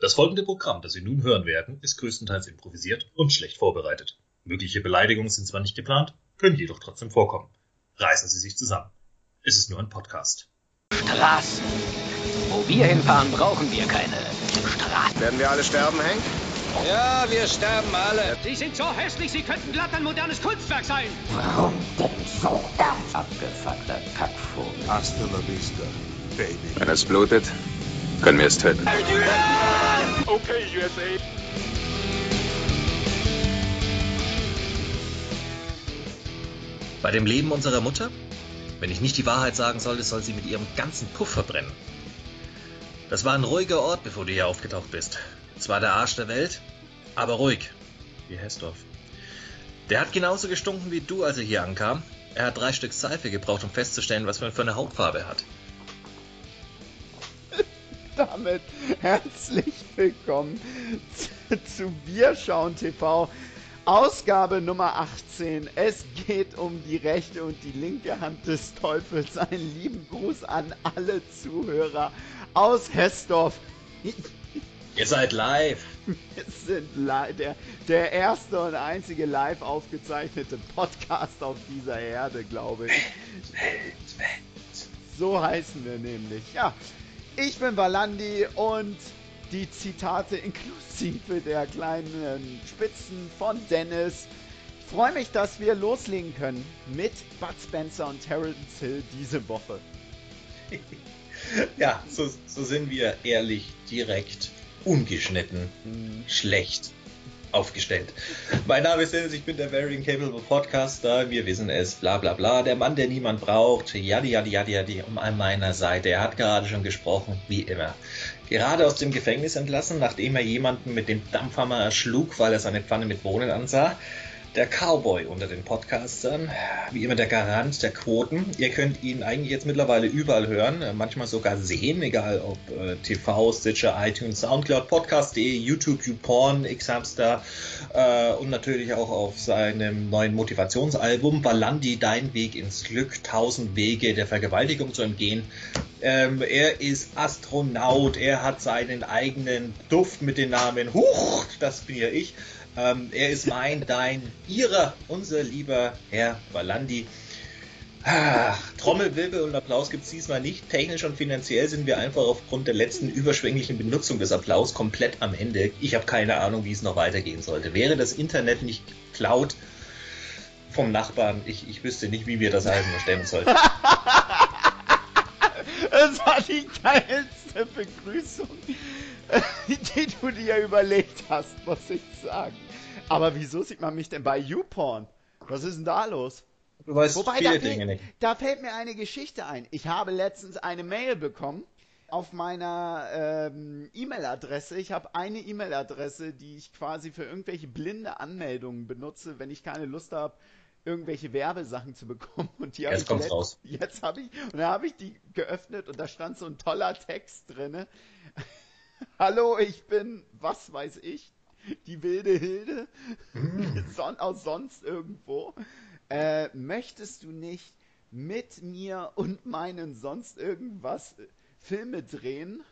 Das folgende Programm, das Sie nun hören werden, ist größtenteils improvisiert und schlecht vorbereitet. Mögliche Beleidigungen sind zwar nicht geplant, können jedoch trotzdem vorkommen. Reißen Sie sich zusammen. Es ist nur ein Podcast. Straßen. Wo wir hinfahren, brauchen wir keine Straßen. Werden wir alle sterben, Hank? Ja, wir sterben alle. Sie sind so hässlich, Sie könnten glatt ein modernes Kunstwerk sein. Warum denn so ernst? Abgefuckter Kackvogel. Hasta la vista, baby. Wenn es blutet, können wir es töten. Okay, USA. Bei dem Leben unserer Mutter? Wenn ich nicht die Wahrheit sagen sollte, soll sie mit ihrem ganzen Puff verbrennen. Das war ein ruhiger Ort, bevor du hier aufgetaucht bist. Zwar der Arsch der Welt, aber ruhig, wie Hessdorf. Der hat genauso gestunken wie du, als er hier ankam. Er hat 3 Stück Seife gebraucht, um festzustellen, was man für eine Hautfarbe hat. Damit herzlich willkommen zu Wir schauen TV, Ausgabe Nummer 18. Es geht um die rechte und die linke Hand des Teufels. Einen lieben Gruß an alle Zuhörer aus Hessdorf. Ihr seid live. Wir sind der erste und einzige live aufgezeichnete Podcast auf dieser Erde, glaube ich. So heißen wir nämlich. Ja, ich bin Valandi und die Zitate inklusive der kleinen Spitzen von Dennis. Ich freue mich, dass wir loslegen können mit Bud Spencer und Terence Hill diese Woche. Ja, so sind wir ehrlich, direkt, ungeschnitten, schlecht aufgestellt. Mein Name ist Dennis, ich bin der Very Incapable Podcaster, wir wissen es, bla bla bla, der Mann, der niemand braucht, yadi, an meiner Seite. Er hat gerade schon gesprochen, wie immer. Gerade aus dem Gefängnis entlassen, nachdem er jemanden mit dem Dampfhammer erschlug, weil er seine Pfanne mit Bohnen ansah. Der Cowboy unter den Podcastern, wie immer der Garant der Quoten. Ihr könnt ihn eigentlich jetzt mittlerweile überall hören, manchmal sogar sehen, egal ob TV, Stitcher, iTunes, Soundcloud, Podcast.de, YouTube, YouPorn, Xhamster und natürlich auch auf seinem neuen Motivationsalbum Valandi, dein Weg ins Glück, 1000 Wege der Vergewaltigung zu entgehen. Er ist Astronaut, er hat seinen eigenen Duft mit dem Namen Huch, das bin ja ich. Er ist mein, dein, ihrer, unser lieber Herr Valandi. Trommelwirbel und Applaus gibt es diesmal nicht. Technisch und finanziell sind wir einfach aufgrund der letzten überschwänglichen Benutzung des Applaus komplett am Ende. Ich habe keine Ahnung, wie es noch weitergehen sollte. Wäre das Internet nicht geklaut vom Nachbarn, ich wüsste nicht, wie wir das Eisen noch stemmen sollten. Das war die geilste Begrüßung, die du dir überlegt hast, muss ich sagen. Aber wieso sieht man mich denn bei YouPorn? Was ist denn da los? Du weißt viele Dinge nicht. Da fällt mir eine Geschichte ein. Ich habe letztens eine Mail bekommen auf meiner E-Mail-Adresse. Ich habe eine E-Mail-Adresse, die ich quasi für irgendwelche blinde Anmeldungen benutze, wenn ich keine Lust habe, irgendwelche Werbesachen zu bekommen. Und die jetzt kommt's raus. Jetzt habe ich die geöffnet und da stand so ein toller Text drinne. Hallo, ich bin, was weiß ich, die wilde Hilde aus sonst irgendwo. Möchtest du nicht mit mir und meinen sonst irgendwas Filme drehen?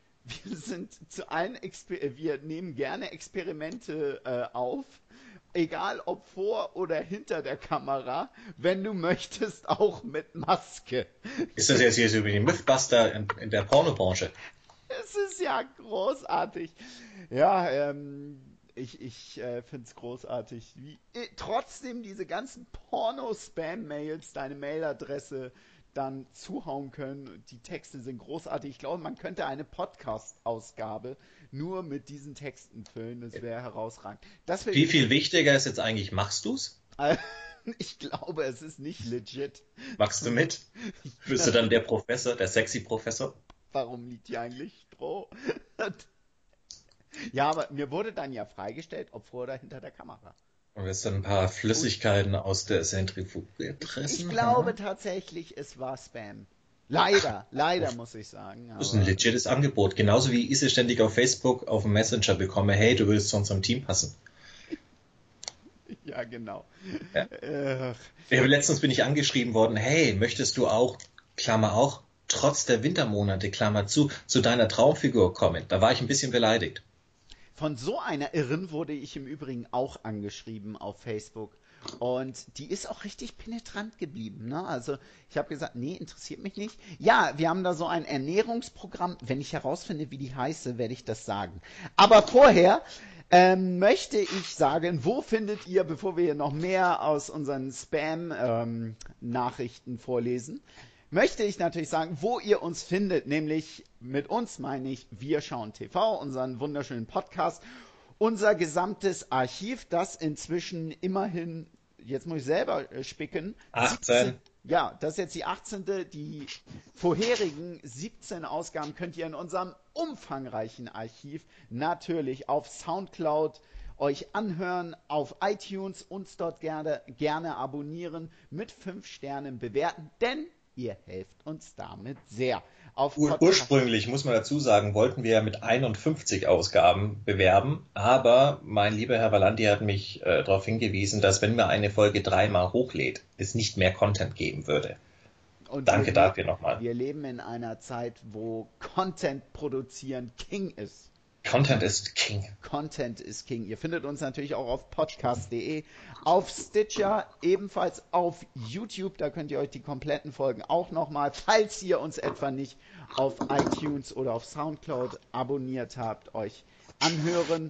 Wir nehmen gerne Experimente auf. Egal ob vor oder hinter der Kamera, wenn du möchtest, auch mit Maske. Ist das jetzt hier so wie die Mythbuster in der Pornobranche? Es ist ja großartig. Ja, ich finde es großartig, wie trotzdem diese ganzen Porno-Spam-Mails deine Mailadresse dann zuhauen können. Die Texte sind großartig. Ich glaube, man könnte eine Podcast-Ausgabe nur mit diesen Texten füllen. Das wäre herausragend. Wie viel wichtiger ist jetzt eigentlich, machst du's? Ich glaube, es ist nicht legit. Machst du mit? Bist du dann der Professor, der sexy Professor? Warum liegt hier eigentlich Stroh? Ja, aber mir wurde dann ja freigestellt, ob vor oder hinter der Kamera. Und jetzt dann ein paar Flüssigkeiten aus der Zentrifuge pressen? Ich glaube tatsächlich, es war Spam. Leider muss ich sagen. Das ist ein legites Angebot. Genauso wie ich ständig auf Facebook auf dem Messenger bekomme, hey, du willst zu unserem Team passen. Ja, genau. Ja. Letztens bin ich angeschrieben worden, hey, möchtest du auch, Klammer auch, trotz der Wintermonate, Klammer zu deiner Traumfigur kommen? Da war ich ein bisschen beleidigt. Von so einer Irren wurde ich im Übrigen auch angeschrieben auf Facebook. Und die ist auch richtig penetrant geblieben. Ne? Also ich habe gesagt, nee, interessiert mich nicht. Ja, wir haben da so ein Ernährungsprogramm. Wenn ich herausfinde, wie die heiße, werde ich das sagen. Aber vorher möchte ich sagen, wo findet ihr, bevor wir hier noch mehr aus unseren Spam-Nachrichten vorlesen, möchte ich natürlich sagen, wo ihr uns findet. Nämlich mit uns meine ich Wir schauen TV, unseren wunderschönen Podcast. Unser gesamtes Archiv, das inzwischen immerhin, jetzt muss ich selber spicken, 18. Ja, das ist jetzt die 18. Die vorherigen 17 Ausgaben könnt ihr in unserem umfangreichen Archiv natürlich auf Soundcloud euch anhören, auf iTunes uns dort gerne abonnieren, mit 5 Sternen bewerten, denn ihr helft uns damit sehr. Ursprünglich, muss man dazu sagen, wollten wir ja mit 51 Ausgaben bewerben, aber mein lieber Herr Vallanti hat mich darauf hingewiesen, dass wenn man eine Folge 3-mal hochlädt, es nicht mehr Content geben würde. Und danke dafür nochmal. Wir leben in einer Zeit, wo Content produzieren King ist. Content ist King. Content ist King. Ihr findet uns natürlich auch auf podcast.de, auf Stitcher, ebenfalls auf YouTube. Da könnt ihr euch die kompletten Folgen auch nochmal, falls ihr uns etwa nicht auf iTunes oder auf Soundcloud abonniert habt, euch anhören.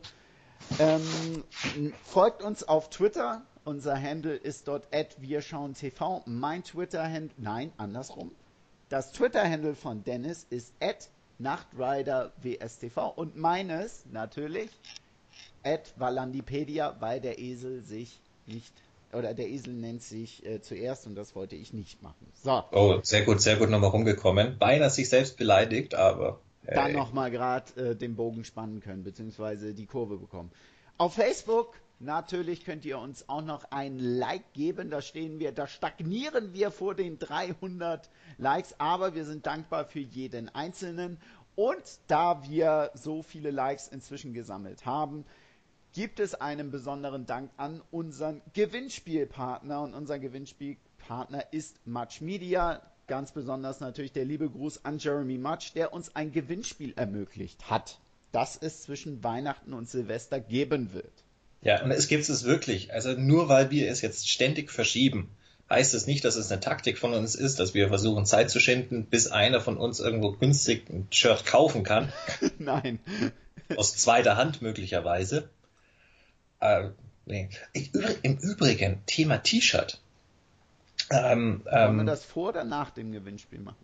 Folgt uns auf Twitter. Unser Handle ist dort @wirschauentv. Mein Twitter-Handle, nein, andersrum. Das Twitter-Handle von Dennis ist @NachtriderWSTV und meines natürlich @Vallandipedia, weil der Esel sich nicht, oder der Esel nennt sich zuerst und das wollte ich nicht machen. So. Oh, sehr gut nochmal rumgekommen. Beinahe sich selbst beleidigt, aber hey. Dann nochmal gerade den Bogen spannen können, beziehungsweise die Kurve bekommen. Auf Facebook natürlich könnt ihr uns auch noch ein Like geben. Da stagnieren wir vor den 300 Likes, aber wir sind dankbar für jeden Einzelnen. Und da wir so viele Likes inzwischen gesammelt haben, gibt es einen besonderen Dank an unseren Gewinnspielpartner. Und unser Gewinnspielpartner ist Much Media. Ganz besonders natürlich der liebe Gruß an Jeremy Much, der uns ein Gewinnspiel ermöglicht hat, das es zwischen Weihnachten und Silvester geben wird. Ja, und es gibt es wirklich. Also nur weil wir es jetzt ständig verschieben, heißt es nicht, dass es eine Taktik von uns ist, dass wir versuchen, Zeit zu schinden, bis einer von uns irgendwo günstig ein Shirt kaufen kann. Nein. Aus zweiter Hand möglicherweise. Nee. Im Übrigen, Thema T-Shirt. Wollen wir das vor oder nach dem Gewinnspiel machen?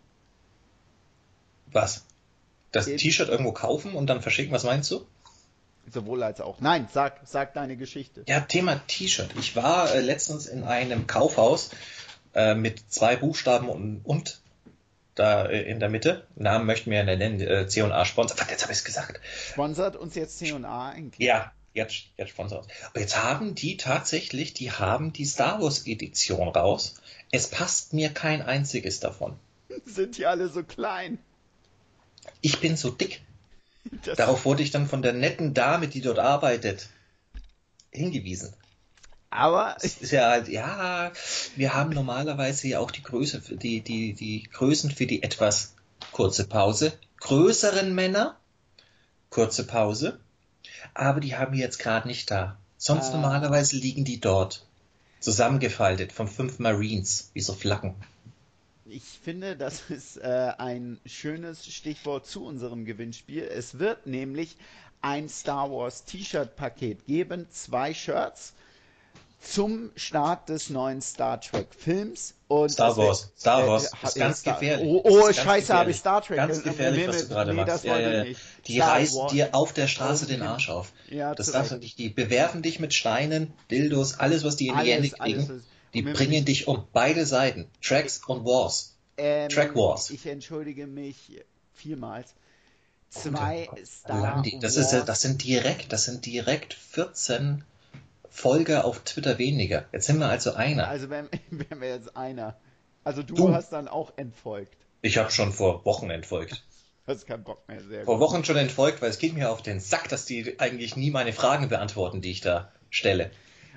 Was? Das T-Shirt irgendwo kaufen und dann verschicken? Was meinst du? Sowohl als auch. Nein, sag deine Geschichte. Ja, Thema T-Shirt. Ich war letztens in einem Kaufhaus mit 2 Buchstaben und da in der Mitte. Namen möchten wir ja nennen. C&A Sponsor. Jetzt habe ich es gesagt. Sponsert uns jetzt C&A eigentlich? Ja, jetzt sponsert uns. Und jetzt haben die tatsächlich, die Star Wars Edition raus. Es passt mir kein einziges davon. Sind die alle so klein? Ich bin so dick. Darauf wurde ich dann von der netten Dame, die dort arbeitet, hingewiesen. Aber es ist ja halt, ja, wir haben normalerweise ja auch die Größe, die Größen für die etwas kurze Pause. Größeren Männer, kurze Pause. Aber die haben wir jetzt gerade nicht da. Sonst normalerweise liegen die dort. Zusammengefaltet von 5 Marines, wie so Flaggen. Ich finde, das ist ein schönes Stichwort zu unserem Gewinnspiel. Es wird nämlich ein Star Wars T-Shirt-Paket geben, 2 Shirts zum Start des neuen Star Trek Films. Und Star Wars ist ganz gefährlich. Oh, scheiße, habe ich Star Trek. Ganz gefährlich, was du gerade machst. Das wollte ich nicht. Die reißen dir auf der Straße den Arsch auf. Ja, das darfst du nicht. Die bewerfen dich mit Steinen, Dildos, alles, was die in die Hände kriegen. Die bringen dich um beide Seiten. Tracks und Wars. Track Wars. Ich entschuldige mich vielmals. 2 Star das Wars. Das sind direkt 14 Folger auf Twitter weniger. Jetzt sind wir also einer. Also wären wir jetzt einer. Also du hast dann auch entfolgt. Ich habe schon vor Wochen entfolgt. Du hast keinen Bock mehr. Sehr vor gut. Wochen schon entfolgt, weil es geht mir auf den Sack, dass die eigentlich nie meine Fragen beantworten, die ich da stelle.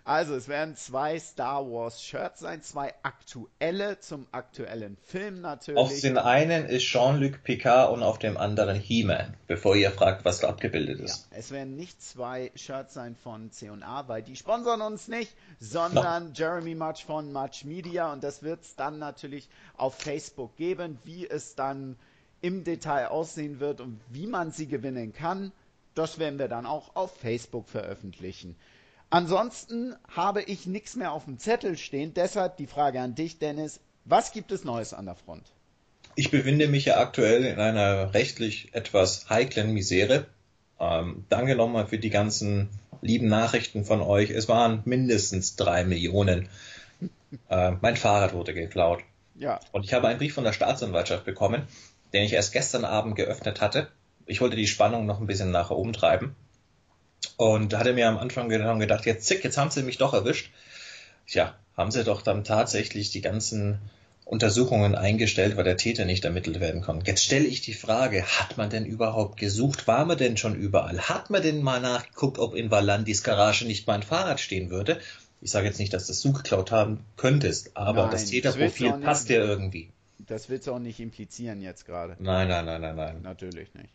Also, es werden 2 Star Wars Shirts sein, 2 aktuelle zum aktuellen Film natürlich. Auf den einen ist Jean-Luc Picard und auf dem anderen He-Man, bevor ihr fragt, was da abgebildet ist. Ja, es werden nicht 2 Shirts sein von C&A, weil die sponsern uns nicht, sondern Jeremy Mutch von Mutch Media, und das wird es dann natürlich auf Facebook geben. Wie es dann im Detail aussehen wird und wie man sie gewinnen kann, das werden wir dann auch auf Facebook veröffentlichen. Ansonsten habe ich nichts mehr auf dem Zettel stehen, deshalb die Frage an dich, Dennis, was gibt es Neues an der Front? Ich befinde mich ja aktuell in einer rechtlich etwas heiklen Misere. Danke nochmal für die ganzen lieben Nachrichten von euch. Es waren mindestens 3 Millionen. Mein Fahrrad wurde geklaut. Ja. Und ich habe einen Brief von der Staatsanwaltschaft bekommen, den ich erst gestern Abend geöffnet hatte. Ich wollte die Spannung noch ein bisschen nach oben treiben. Und hatte mir am Anfang gedacht, jetzt haben sie mich doch erwischt. Tja, haben sie doch dann tatsächlich die ganzen Untersuchungen eingestellt, weil der Täter nicht ermittelt werden konnte. Jetzt stelle ich die Frage, hat man denn überhaupt gesucht? War man denn schon überall? Hat man denn mal nachgeguckt, ob in Valandis Garage nicht mein Fahrrad stehen würde? Ich sage jetzt nicht, dass das du geklaut haben könntest, aber Nein, das Täterprofil passt ja irgendwie. Das willst du auch nicht implizieren jetzt gerade. Nein. Natürlich nicht.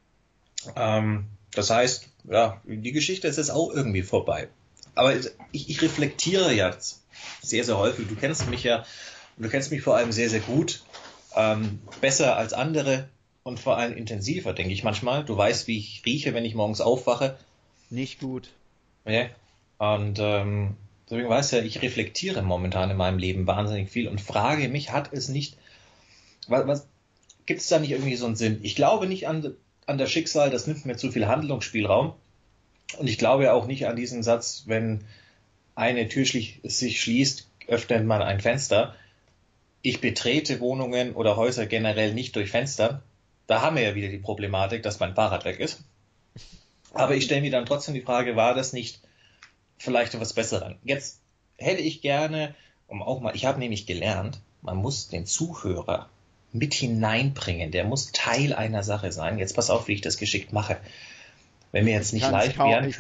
Das heißt, ja, die Geschichte ist jetzt auch irgendwie vorbei. Aber ich reflektiere jetzt sehr, sehr häufig. Du kennst mich ja, und du kennst mich vor allem sehr, sehr gut. Besser als andere und vor allem intensiver, denke ich manchmal. Du weißt, wie ich rieche, wenn ich morgens aufwache. Nicht gut. Ja. Und deswegen weißt du ja, ich reflektiere momentan in meinem Leben wahnsinnig viel und frage mich, hat es nicht, was gibt es da nicht irgendwie so einen Sinn? Ich glaube nicht an das Schicksal, das nimmt mir zu viel Handlungsspielraum. Und ich glaube auch nicht an diesen Satz, wenn eine Tür sich schließt, öffnet man ein Fenster. Ich betrete Wohnungen oder Häuser generell nicht durch Fenster. Da haben wir ja wieder die Problematik, dass mein Fahrrad weg ist. Aber ich stelle mir dann trotzdem die Frage, war das nicht vielleicht etwas Besseres? Jetzt hätte ich gerne, ich habe nämlich gelernt, man muss den Zuhörer mit hineinbringen. Der muss Teil einer Sache sein. Jetzt pass auf, wie ich das geschickt mache. Wenn wir jetzt nicht live wären,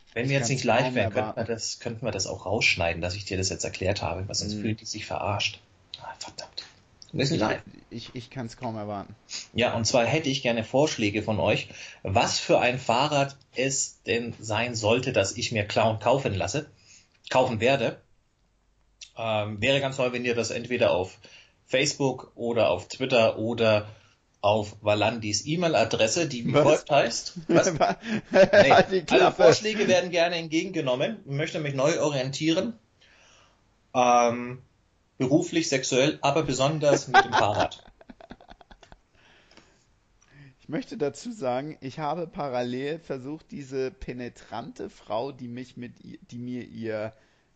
könnten wir das auch rausschneiden, dass ich dir das jetzt erklärt habe, weil sonst fühlt die sich verarscht. Verdammt. Wir sind live. Ich kann es kaum erwarten. Ja, und zwar hätte ich gerne Vorschläge von euch, was für ein Fahrrad es denn sein sollte, dass ich mir kaufen werde. Wäre ganz toll, wenn ihr das entweder auf Facebook oder auf Twitter oder auf Valandis E-Mail-Adresse, die wie folgt heißt. Was? Nee. Alle Vorschläge werden gerne entgegengenommen. Ich möchte mich neu orientieren. Beruflich, sexuell, aber besonders mit dem Fahrrad. Ich möchte dazu sagen, ich habe parallel versucht, diese penetrante Frau, die mir ihr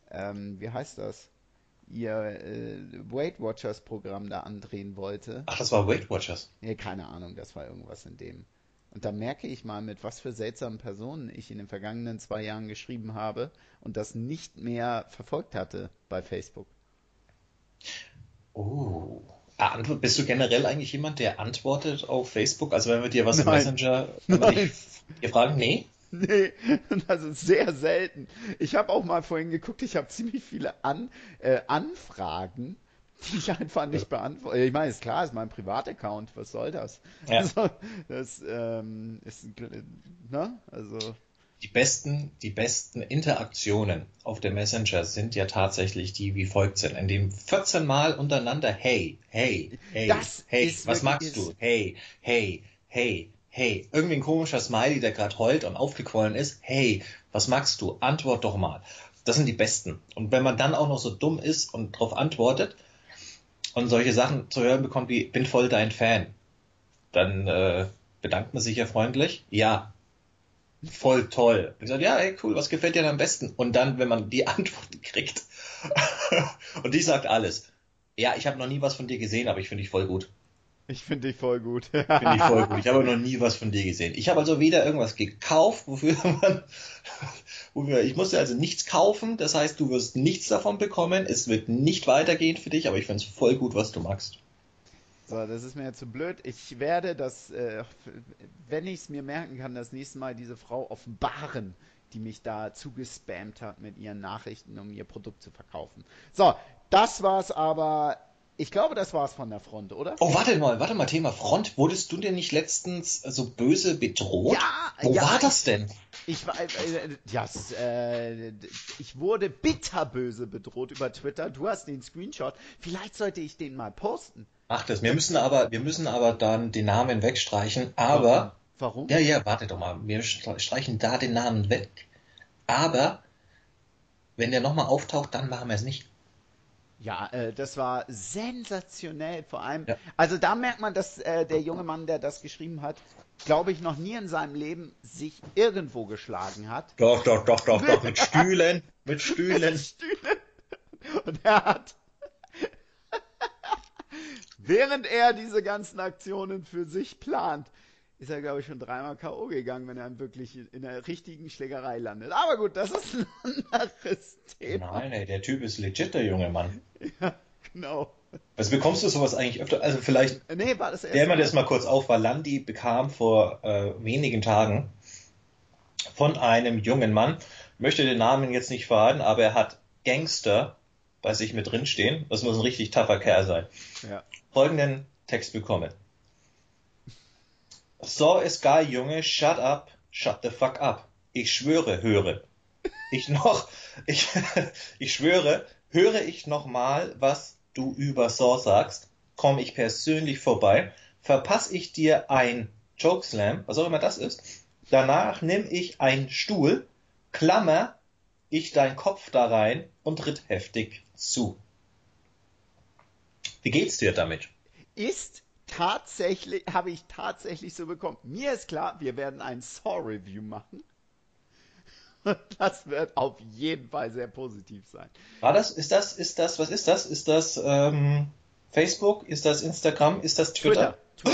Weight Watchers Programm da andrehen wollte. Ach, das war Weight Watchers? Nee, keine Ahnung, das war irgendwas in dem. Und da merke ich mal, mit was für seltsamen Personen ich in den vergangenen 2 Jahren geschrieben habe und das nicht mehr verfolgt hatte bei Facebook. Oh. Bist du generell eigentlich jemand, der antwortet auf Facebook? Also wenn wir dir was im Messenger fragen? Nee? Nee, also sehr selten. Ich habe auch mal vorhin geguckt, ich habe ziemlich viele Anfragen, die ich einfach nicht beantworte. Ich meine, ist klar, ist mein Privataccount, was soll das? Ja. Also, das ist, ne? Also... Die besten Interaktionen auf dem Messenger sind ja tatsächlich die, wie folgt sind, in dem 14 Mal untereinander hey, was magst du? Hey. Irgendwie ein komischer Smiley, der gerade heult und aufgequollen ist. Hey, was magst du? Antwort doch mal. Das sind die besten. Und wenn man dann auch noch so dumm ist und darauf antwortet und solche Sachen zu hören bekommt wie, bin voll dein Fan, dann bedankt man sich ja freundlich. Ja. Voll toll. Ich sage, ja, ey, cool, was gefällt dir am besten? Und dann, wenn man die Antwort kriegt und die sagt alles. Ja, ich habe noch nie was von dir gesehen, aber ich finde dich voll gut. Ich finde dich voll gut. Ich habe noch nie was von dir gesehen. Ich habe also weder irgendwas gekauft, ich musste also nichts kaufen. Das heißt, du wirst nichts davon bekommen. Es wird nicht weitergehen für dich, aber ich finde es voll gut, was du magst. So, das ist mir jetzt zu blöd. Ich werde das, wenn ich es mir merken kann, das nächste Mal diese Frau offenbaren, die mich da zugespammt hat mit ihren Nachrichten, um ihr Produkt zu verkaufen. So, das war's aber. Ich glaube, das war's von der Front, oder? Oh, warte mal, Thema Front. Wurdest du denn nicht letztens so böse bedroht? Ja, Wo ja, war das denn? Ich wurde bitterböse bedroht über Twitter. Du hast den Screenshot. Vielleicht sollte ich den mal posten. Ach das, wir müssen aber dann den Namen wegstreichen, aber... Warum? Ja, warte doch mal, wir streichen da den Namen weg, aber wenn der nochmal auftaucht, dann machen wir es nicht. Ja, das war sensationell, vor allem, Ja. also da merkt man, dass der junge Mann, der das geschrieben hat, glaube ich, noch nie in seinem Leben sich irgendwo geschlagen hat. Doch, mit Stühlen. Und er hat, während er diese ganzen Aktionen für sich plant, ist er, glaube ich, schon 3-mal K.O. gegangen, wenn er wirklich in der richtigen Schlägerei landet. Aber gut, das ist ein anderes Thema. Nein, ey, der Typ ist legit, der junge Mann. Ja, genau. Also bekommst du sowas eigentlich öfter? Also vielleicht, Nee, war das klären wir das erste mal kurz auf, weil Landi bekam vor wenigen Tagen von einem jungen Mann, möchte den Namen jetzt nicht verraten, aber er hat Gangster bei sich mit drinstehen. Das muss ein richtig tougher Kerl sein. Ja. Folgenden Text bekommen. So ist geil, Junge, shut up, shut the fuck up. Ich schwöre, höre. Ich schwöre, höre ich noch mal, was du über Saw sagst, komme ich persönlich vorbei, verpasse ich dir ein Chokeslam, was auch immer das ist, danach nimm ich einen Stuhl, klammer ich deinen Kopf da rein und tritt heftig zu. Wie geht's dir damit? habe ich tatsächlich so bekommen. Mir ist klar, wir werden ein Saw-Review machen. Das wird auf jeden Fall sehr positiv sein. Was ist das? Ist das Facebook? Ist das Instagram? Ist das Twitter?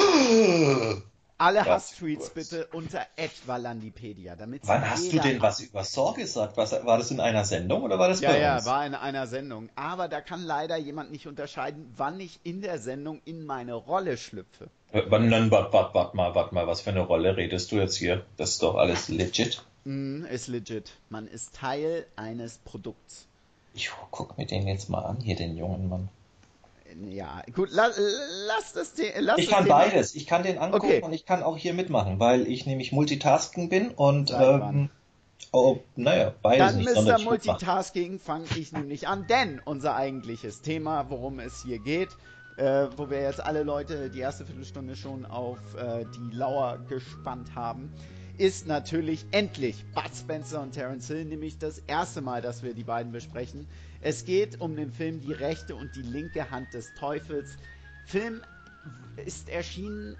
Alle Das Hasstweets kurz. bitte unter @valandipedia, damit Wann hast du denn was über Saw gesagt? War das in einer Sendung oder war das bei Ja, uns? war in einer Sendung. Aber da kann leider jemand nicht unterscheiden, wann ich in der Sendung in meine Rolle schlüpfe. Warte mal, was für eine Rolle redest du jetzt hier? Das ist doch alles legit. Ist legit. Man ist Teil eines Produkts. Ich guck mir den jetzt mal an, hier den jungen Mann. Ja, gut, lass Ich das kann Thema- beides. Ich kann den angucken Okay. und ich kann auch hier mitmachen, weil ich nämlich Multitasking bin und Seit wann? beides Dann, nicht Mr. sonderlich gut machen. Multitasking, fange ich nämlich an, denn unser eigentliches Thema, worum es hier geht, wo wir jetzt alle Leute die erste Viertelstunde schon auf die Lauer gespannt haben, ist natürlich endlich Bud Spencer und Terence Hill, nämlich das erste Mal, dass wir die beiden besprechen. Es geht um den Film Die rechte und die linke Hand des Teufels. Film ist erschienen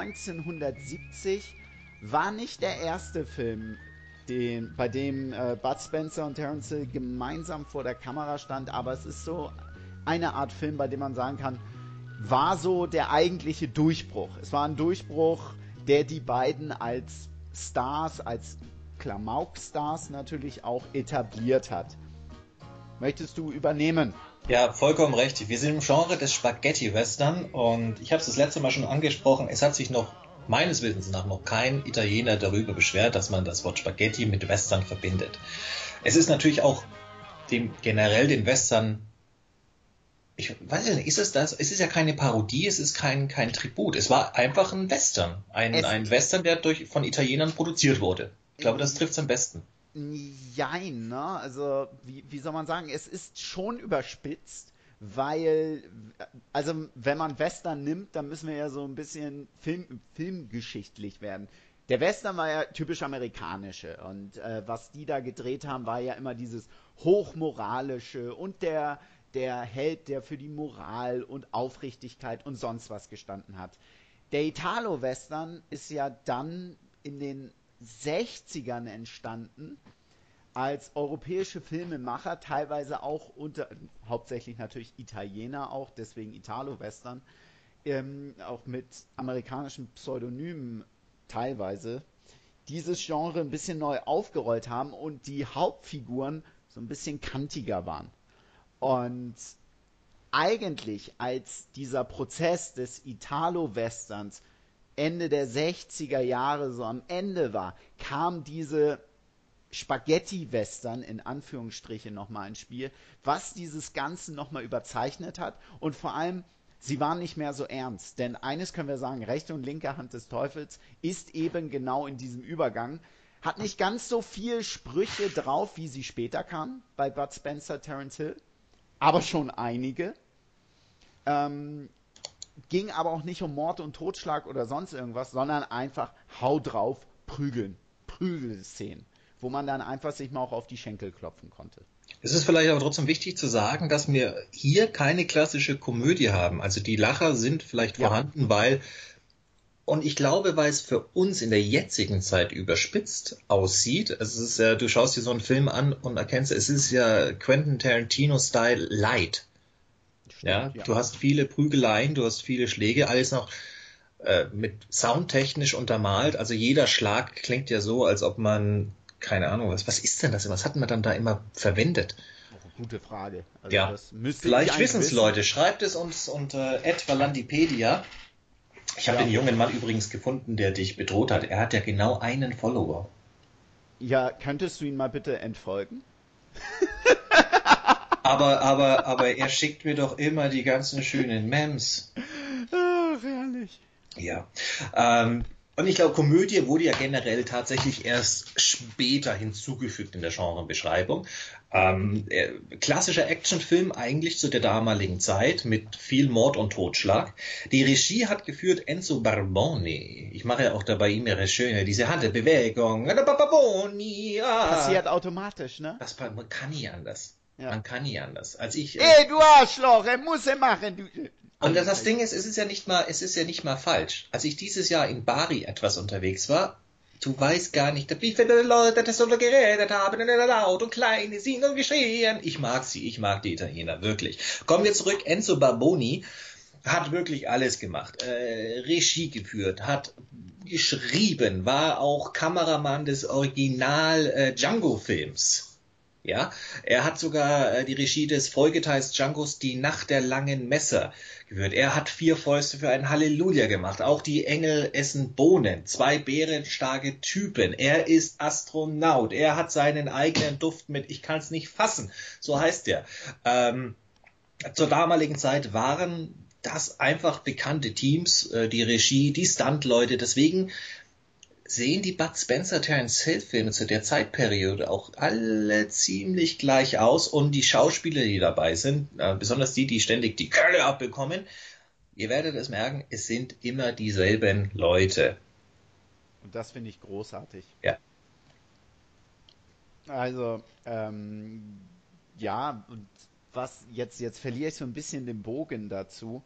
1970, war nicht der erste Film, bei dem Bud Spencer und Terence Hill gemeinsam vor der Kamera stand, aber es ist so eine Art Film, bei dem man sagen kann, war so der eigentliche Durchbruch. Es war ein Durchbruch, der die beiden als Stars, als Klamauk-Stars natürlich auch etabliert hat. Möchtest du übernehmen? Ja, vollkommen recht. Wir sind im Genre des Spaghetti-Western und ich habe es das letzte Mal schon angesprochen, es hat sich meines Wissens nach noch kein Italiener darüber beschwert, dass man das Wort Spaghetti mit Western verbindet. Es ist natürlich auch generell den Western, ich weiß ja nicht, ist es das? Es ist ja keine Parodie, es ist kein Tribut. Es war einfach ein Western. Ein Western, der von Italienern produziert wurde. Ich glaube, das trifft es am besten. Jein, ne? Also, wie soll man sagen, es ist schon überspitzt, weil, also, wenn man Western nimmt, dann müssen wir ja so ein bisschen filmgeschichtlich werden. Der Western war ja typisch amerikanische und was die da gedreht haben, war ja immer dieses hochmoralische und der Held, der für die Moral und Aufrichtigkeit und sonst was gestanden hat. Der Italo-Western ist ja dann in den 60ern entstanden, als europäische Filmemacher, teilweise auch hauptsächlich natürlich Italiener auch, deswegen Italo-Western, auch mit amerikanischen Pseudonymen teilweise, dieses Genre ein bisschen neu aufgerollt haben und die Hauptfiguren so ein bisschen kantiger waren. Und eigentlich, als dieser Prozess des Italo-Westerns Ende der 60er Jahre so am Ende war, kam diese Spaghetti-Western in Anführungsstrichen nochmal ins Spiel, was dieses Ganze nochmal überzeichnet hat und vor allem, sie waren nicht mehr so ernst. Denn eines können wir sagen, rechte und linke Hand des Teufels ist eben genau in diesem Übergang. Hat nicht ganz so viel Sprüche drauf, wie sie später kamen bei Bud Spencer, Terence Hill, aber schon einige. Ging aber auch nicht um Mord und Totschlag oder sonst irgendwas, sondern einfach hau drauf, prügeln, Prügelszenen, wo man dann einfach sich mal auch auf die Schenkel klopfen konnte. Es ist vielleicht aber trotzdem wichtig zu sagen, dass wir hier keine klassische Komödie haben. Also die Lacher sind vielleicht vorhanden, und ich glaube, weil es für uns in der jetzigen Zeit überspitzt aussieht, also es ist ja, du schaust dir so einen Film an und erkennst, es ist ja Quentin Tarantino-Style light. Ja, du hast viele Prügeleien, du hast viele Schläge, alles noch mit soundtechnisch untermalt. Also jeder Schlag klingt ja so, als ob man, keine Ahnung, was ist denn das? Was hat man dann da immer verwendet? Gute Frage. Also ja, das müsste vielleicht wissen es Leute. Schreibt es uns unter @valandipedia. Ich habe den jungen Mann übrigens gefunden, der dich bedroht hat. Er hat ja genau einen Follower. Ja, könntest du ihn mal bitte entfolgen? Aber er schickt mir doch immer die ganzen schönen Memes. Ach, herrlich. Ja. Und ich glaube, Komödie wurde ja generell tatsächlich erst später hinzugefügt in der Genrebeschreibung. Klassischer Actionfilm eigentlich zu der damaligen Zeit mit viel Mord und Totschlag. Die Regie hat geführt Enzo Barboni. Ich mache ja auch dabei immer schöne, diese Handbewegung. Passiert automatisch, ne? Man kann nie anders. Ja. Man kann nie anders. Als ich, du Arschloch, er muss er machen. Du. Und das Ding ist, es ist ja nicht mal falsch. Als ich dieses Jahr in Bari etwas unterwegs war, du weißt gar nicht, wie viele Leute das so geredet haben, laut und klein, singen und geschrien. Ich mag die Italiener, wirklich. Kommen wir zurück, Enzo Barboni hat wirklich alles gemacht. Regie geführt, hat geschrieben, war auch Kameramann des Original Django-Films. Ja, er hat sogar die Regie des Folgeteils Djangos Die Nacht der langen Messer geführt. Er hat 4 Fäuste für ein Halleluja gemacht. Auch die Engel essen Bohnen. 2 bärenstarke Typen. Er ist Astronaut. Er hat seinen eigenen Duft mit, ich kann es nicht fassen. So heißt er. Zur damaligen Zeit waren das einfach bekannte Teams, die Regie, die Stuntleute. Deswegen sehen die Bud Spencer Terence Hill Filme zu der Zeitperiode auch alle ziemlich gleich aus und die Schauspieler, die dabei sind, besonders die ständig die Kölle abbekommen, ihr werdet es merken, es sind immer dieselben Leute. Und das finde ich großartig. Ja. Also, ja, und was jetzt verliere ich so ein bisschen den Bogen dazu.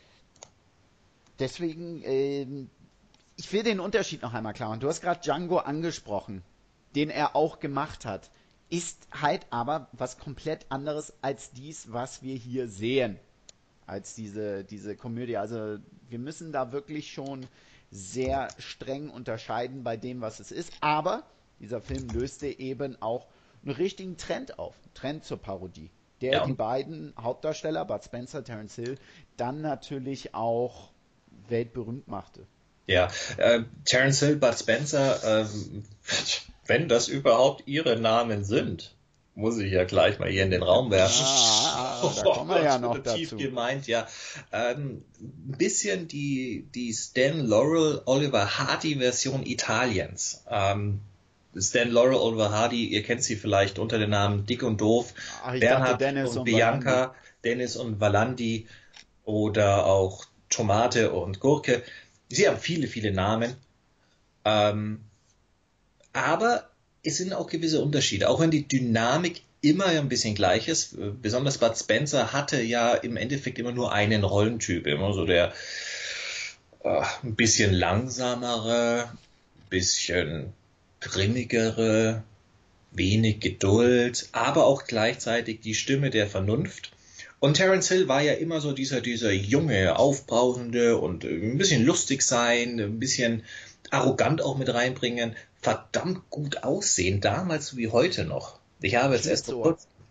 Deswegen, ich will den Unterschied noch einmal klar machen. Du hast gerade Django angesprochen, den er auch gemacht hat. Ist halt aber was komplett anderes als dies, was wir hier sehen. Als diese Komödie. Also wir müssen da wirklich schon sehr streng unterscheiden bei dem, was es ist. Aber dieser Film löste eben auch einen richtigen Trend auf. Trend zur Parodie. Der die beiden Hauptdarsteller, Bud Spencer, Terence Hill, dann natürlich auch weltberühmt machte. Ja, Terence Hill, Bud Spencer, wenn das überhaupt ihre Namen sind, muss ich ja gleich mal hier in den Raum werfen. Da kommen wir ja noch dazu. Tief gemeint, ja. Ein bisschen die Stan Laurel, Oliver Hardy Version Italiens. Stan Laurel, Oliver Hardy, ihr kennt sie vielleicht unter dem Namen Dick und Doof, Bernhard Dennis und Bianca, Valandi. Dennis und Valandi oder auch Tomate und Gurke. Sie haben viele, viele Namen. Aber es sind auch gewisse Unterschiede. Auch wenn die Dynamik immer ein bisschen gleich ist. Besonders Bud Spencer hatte ja im Endeffekt immer nur einen Rollentyp. Immer so der ein bisschen langsamere, ein bisschen grimmigere, wenig Geduld, aber auch gleichzeitig die Stimme der Vernunft. Und Terence Hill war ja immer so dieser junge, aufbrausende und ein bisschen lustig sein, ein bisschen arrogant auch mit reinbringen, verdammt gut aussehen, damals wie heute noch. Ich habe jetzt erst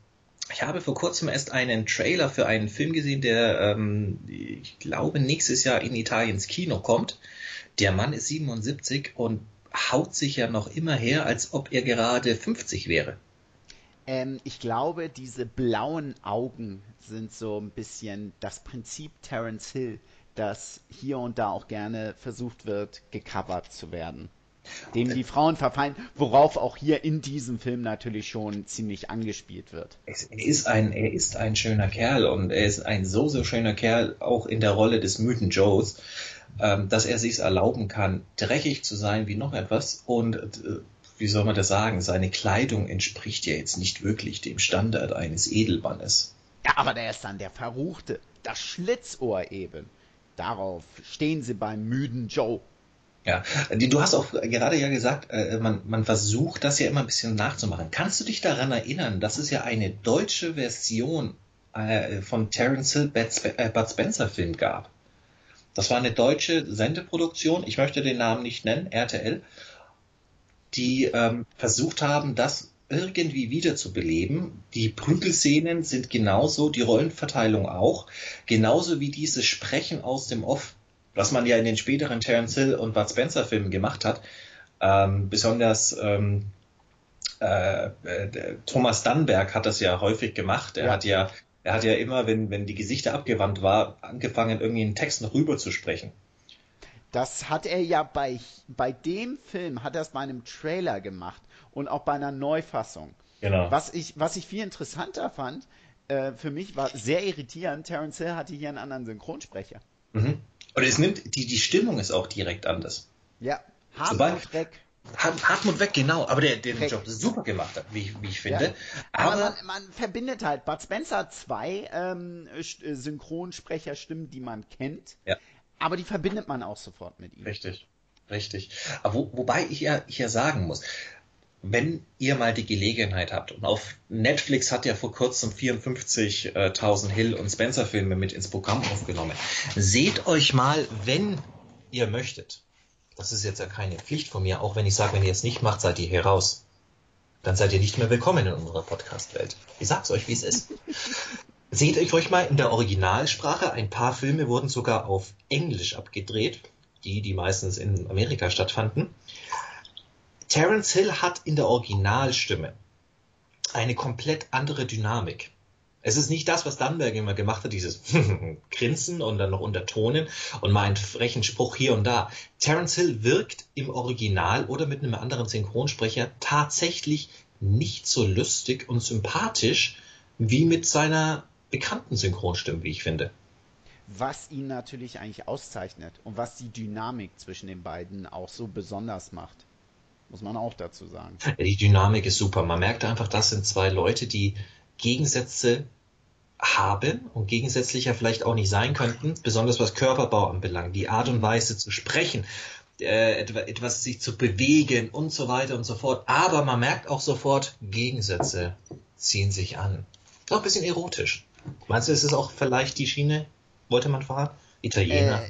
Ich habe vor kurzem erst einen Trailer für einen Film gesehen, der, ich glaube, nächstes Jahr in Italien ins Kino kommt. Der Mann ist 77 und haut sich ja noch immer her, als ob er gerade 50 wäre. Ich glaube, diese blauen Augen sind so ein bisschen das Prinzip Terence Hill, das hier und da auch gerne versucht wird, gecovert zu werden. Dem die Frauen verfallen, worauf auch hier in diesem Film natürlich schon ziemlich angespielt wird. Er ist ein schöner Kerl und er ist ein so schöner Kerl, auch in der Rolle des müden Joes, dass er sich erlauben kann, dreckig zu sein wie noch etwas und wie soll man das sagen, seine Kleidung entspricht ja jetzt nicht wirklich dem Standard eines Edelmannes. Ja, aber der ist dann der Verruchte, das Schlitzohr eben. Darauf stehen sie beim müden Joe. Ja, du hast auch gerade ja gesagt, man versucht das ja immer ein bisschen nachzumachen. Kannst du dich daran erinnern, dass es ja eine deutsche Version von Terence Hill Bud Spencer Film gab? Das war eine deutsche Sendeproduktion, ich möchte den Namen nicht nennen, RTL, die versucht haben, das irgendwie wiederzubeleben. Die Prügelszenen sind genauso, die Rollenverteilung auch, genauso wie dieses Sprechen aus dem Off, was man ja in den späteren Terence Hill und Bud Spencer Filmen gemacht hat. Besonders Thomas Dannberg hat das ja häufig gemacht. Er hat ja immer, wenn die Gesichter abgewandt war, angefangen, irgendwie einen Text noch rüber zu sprechen. Das hat er ja bei dem Film, hat er es bei einem Trailer gemacht und auch bei einer Neufassung. Genau. Was ich viel interessanter fand, für mich war sehr irritierend, Terence Hill hatte hier einen anderen Synchronsprecher. Mhm. Und es nimmt, die Stimmung ist auch direkt anders. Ja, Hartmut Weg. Hartmut Weg, genau, aber der den Job super gemacht hat, wie ich finde. Ja. Aber man verbindet halt Bud Spencer 2 Synchronsprecherstimmen, die man kennt, aber die verbindet man auch sofort mit ihm. Richtig. Aber wobei ich ja sagen muss, wenn ihr mal die Gelegenheit habt, und auf Netflix hat ja vor kurzem 54.000 Hill und Spencer Filme mit ins Programm aufgenommen, seht euch mal, wenn ihr möchtet, das ist jetzt ja keine Pflicht von mir, auch wenn ich sage, wenn ihr es nicht macht, seid ihr hier raus. Dann seid ihr nicht mehr willkommen in unserer Podcast-Welt. Ich sag's euch, wie es ist. Seht euch mal in der Originalsprache, ein paar Filme wurden sogar auf Englisch abgedreht, die meistens in Amerika stattfanden. Terence Hill hat in der Originalstimme eine komplett andere Dynamik. Es ist nicht das, was Dannberg immer gemacht hat, dieses Grinsen und dann noch untertonen und mal einen frechen Spruch hier und da. Terence Hill wirkt im Original oder mit einem anderen Synchronsprecher tatsächlich nicht so lustig und sympathisch wie mit seiner bekannten Synchronstimme, wie ich finde. Was ihn natürlich eigentlich auszeichnet und was die Dynamik zwischen den beiden auch so besonders macht. Muss man auch dazu sagen. Die Dynamik ist super. Man merkt einfach, das sind zwei Leute, die Gegensätze haben und gegensätzlicher vielleicht auch nicht sein könnten, besonders was Körperbau anbelangt, die Art und Weise zu sprechen, etwas sich zu bewegen und so weiter und so fort. Aber man merkt auch sofort, Gegensätze ziehen sich an. Ist auch ein bisschen erotisch. Meinst du, ist es auch vielleicht die Schiene, wollte man fahren? Italiener?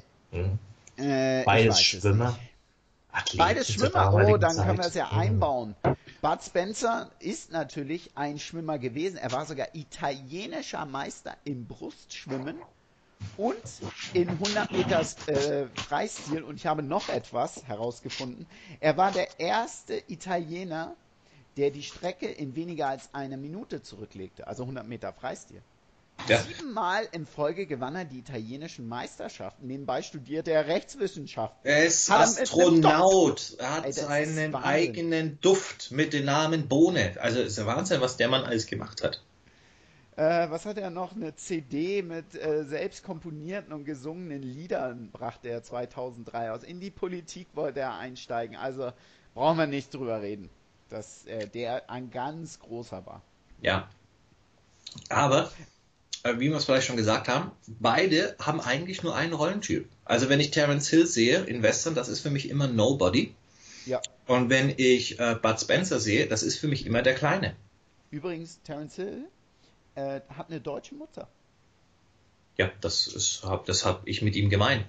Beides Schwimmer? Athleten, beides Schwimmer, dann können wir es ja einbauen. Bud Spencer ist natürlich ein Schwimmer gewesen. Er war sogar italienischer Meister im Brustschwimmen und in 100 Meters Freistil. Und ich habe noch etwas herausgefunden. Er war der erste Italiener, der die Strecke in weniger als einer Minute zurücklegte. Also 100 Meter Freistil. Ja. 7-mal in Folge gewann er die italienischen Meisterschaften. Nebenbei studierte er Rechtswissenschaften. Er ist Astronaut. Er hat seinen eigenen Duft mit dem Namen Bohne. Also ist ja Wahnsinn, was der Mann alles gemacht hat. Was hat er noch? Eine CD mit selbst komponierten und gesungenen Liedern brachte er 2003 aus. In die Politik wollte er einsteigen. Also brauchen wir nicht drüber reden, dass der ein ganz großer war. Ja. Aber wie wir es vielleicht schon gesagt haben, beide haben eigentlich nur einen Rollentyp. Also wenn ich Terence Hill sehe in Western, das ist für mich immer Nobody. Ja. Und wenn ich Bud Spencer sehe, das ist für mich immer der Kleine. Übrigens, Terence Hill hat eine deutsche Mutter. Ja, das hab ich mit ihm gemein.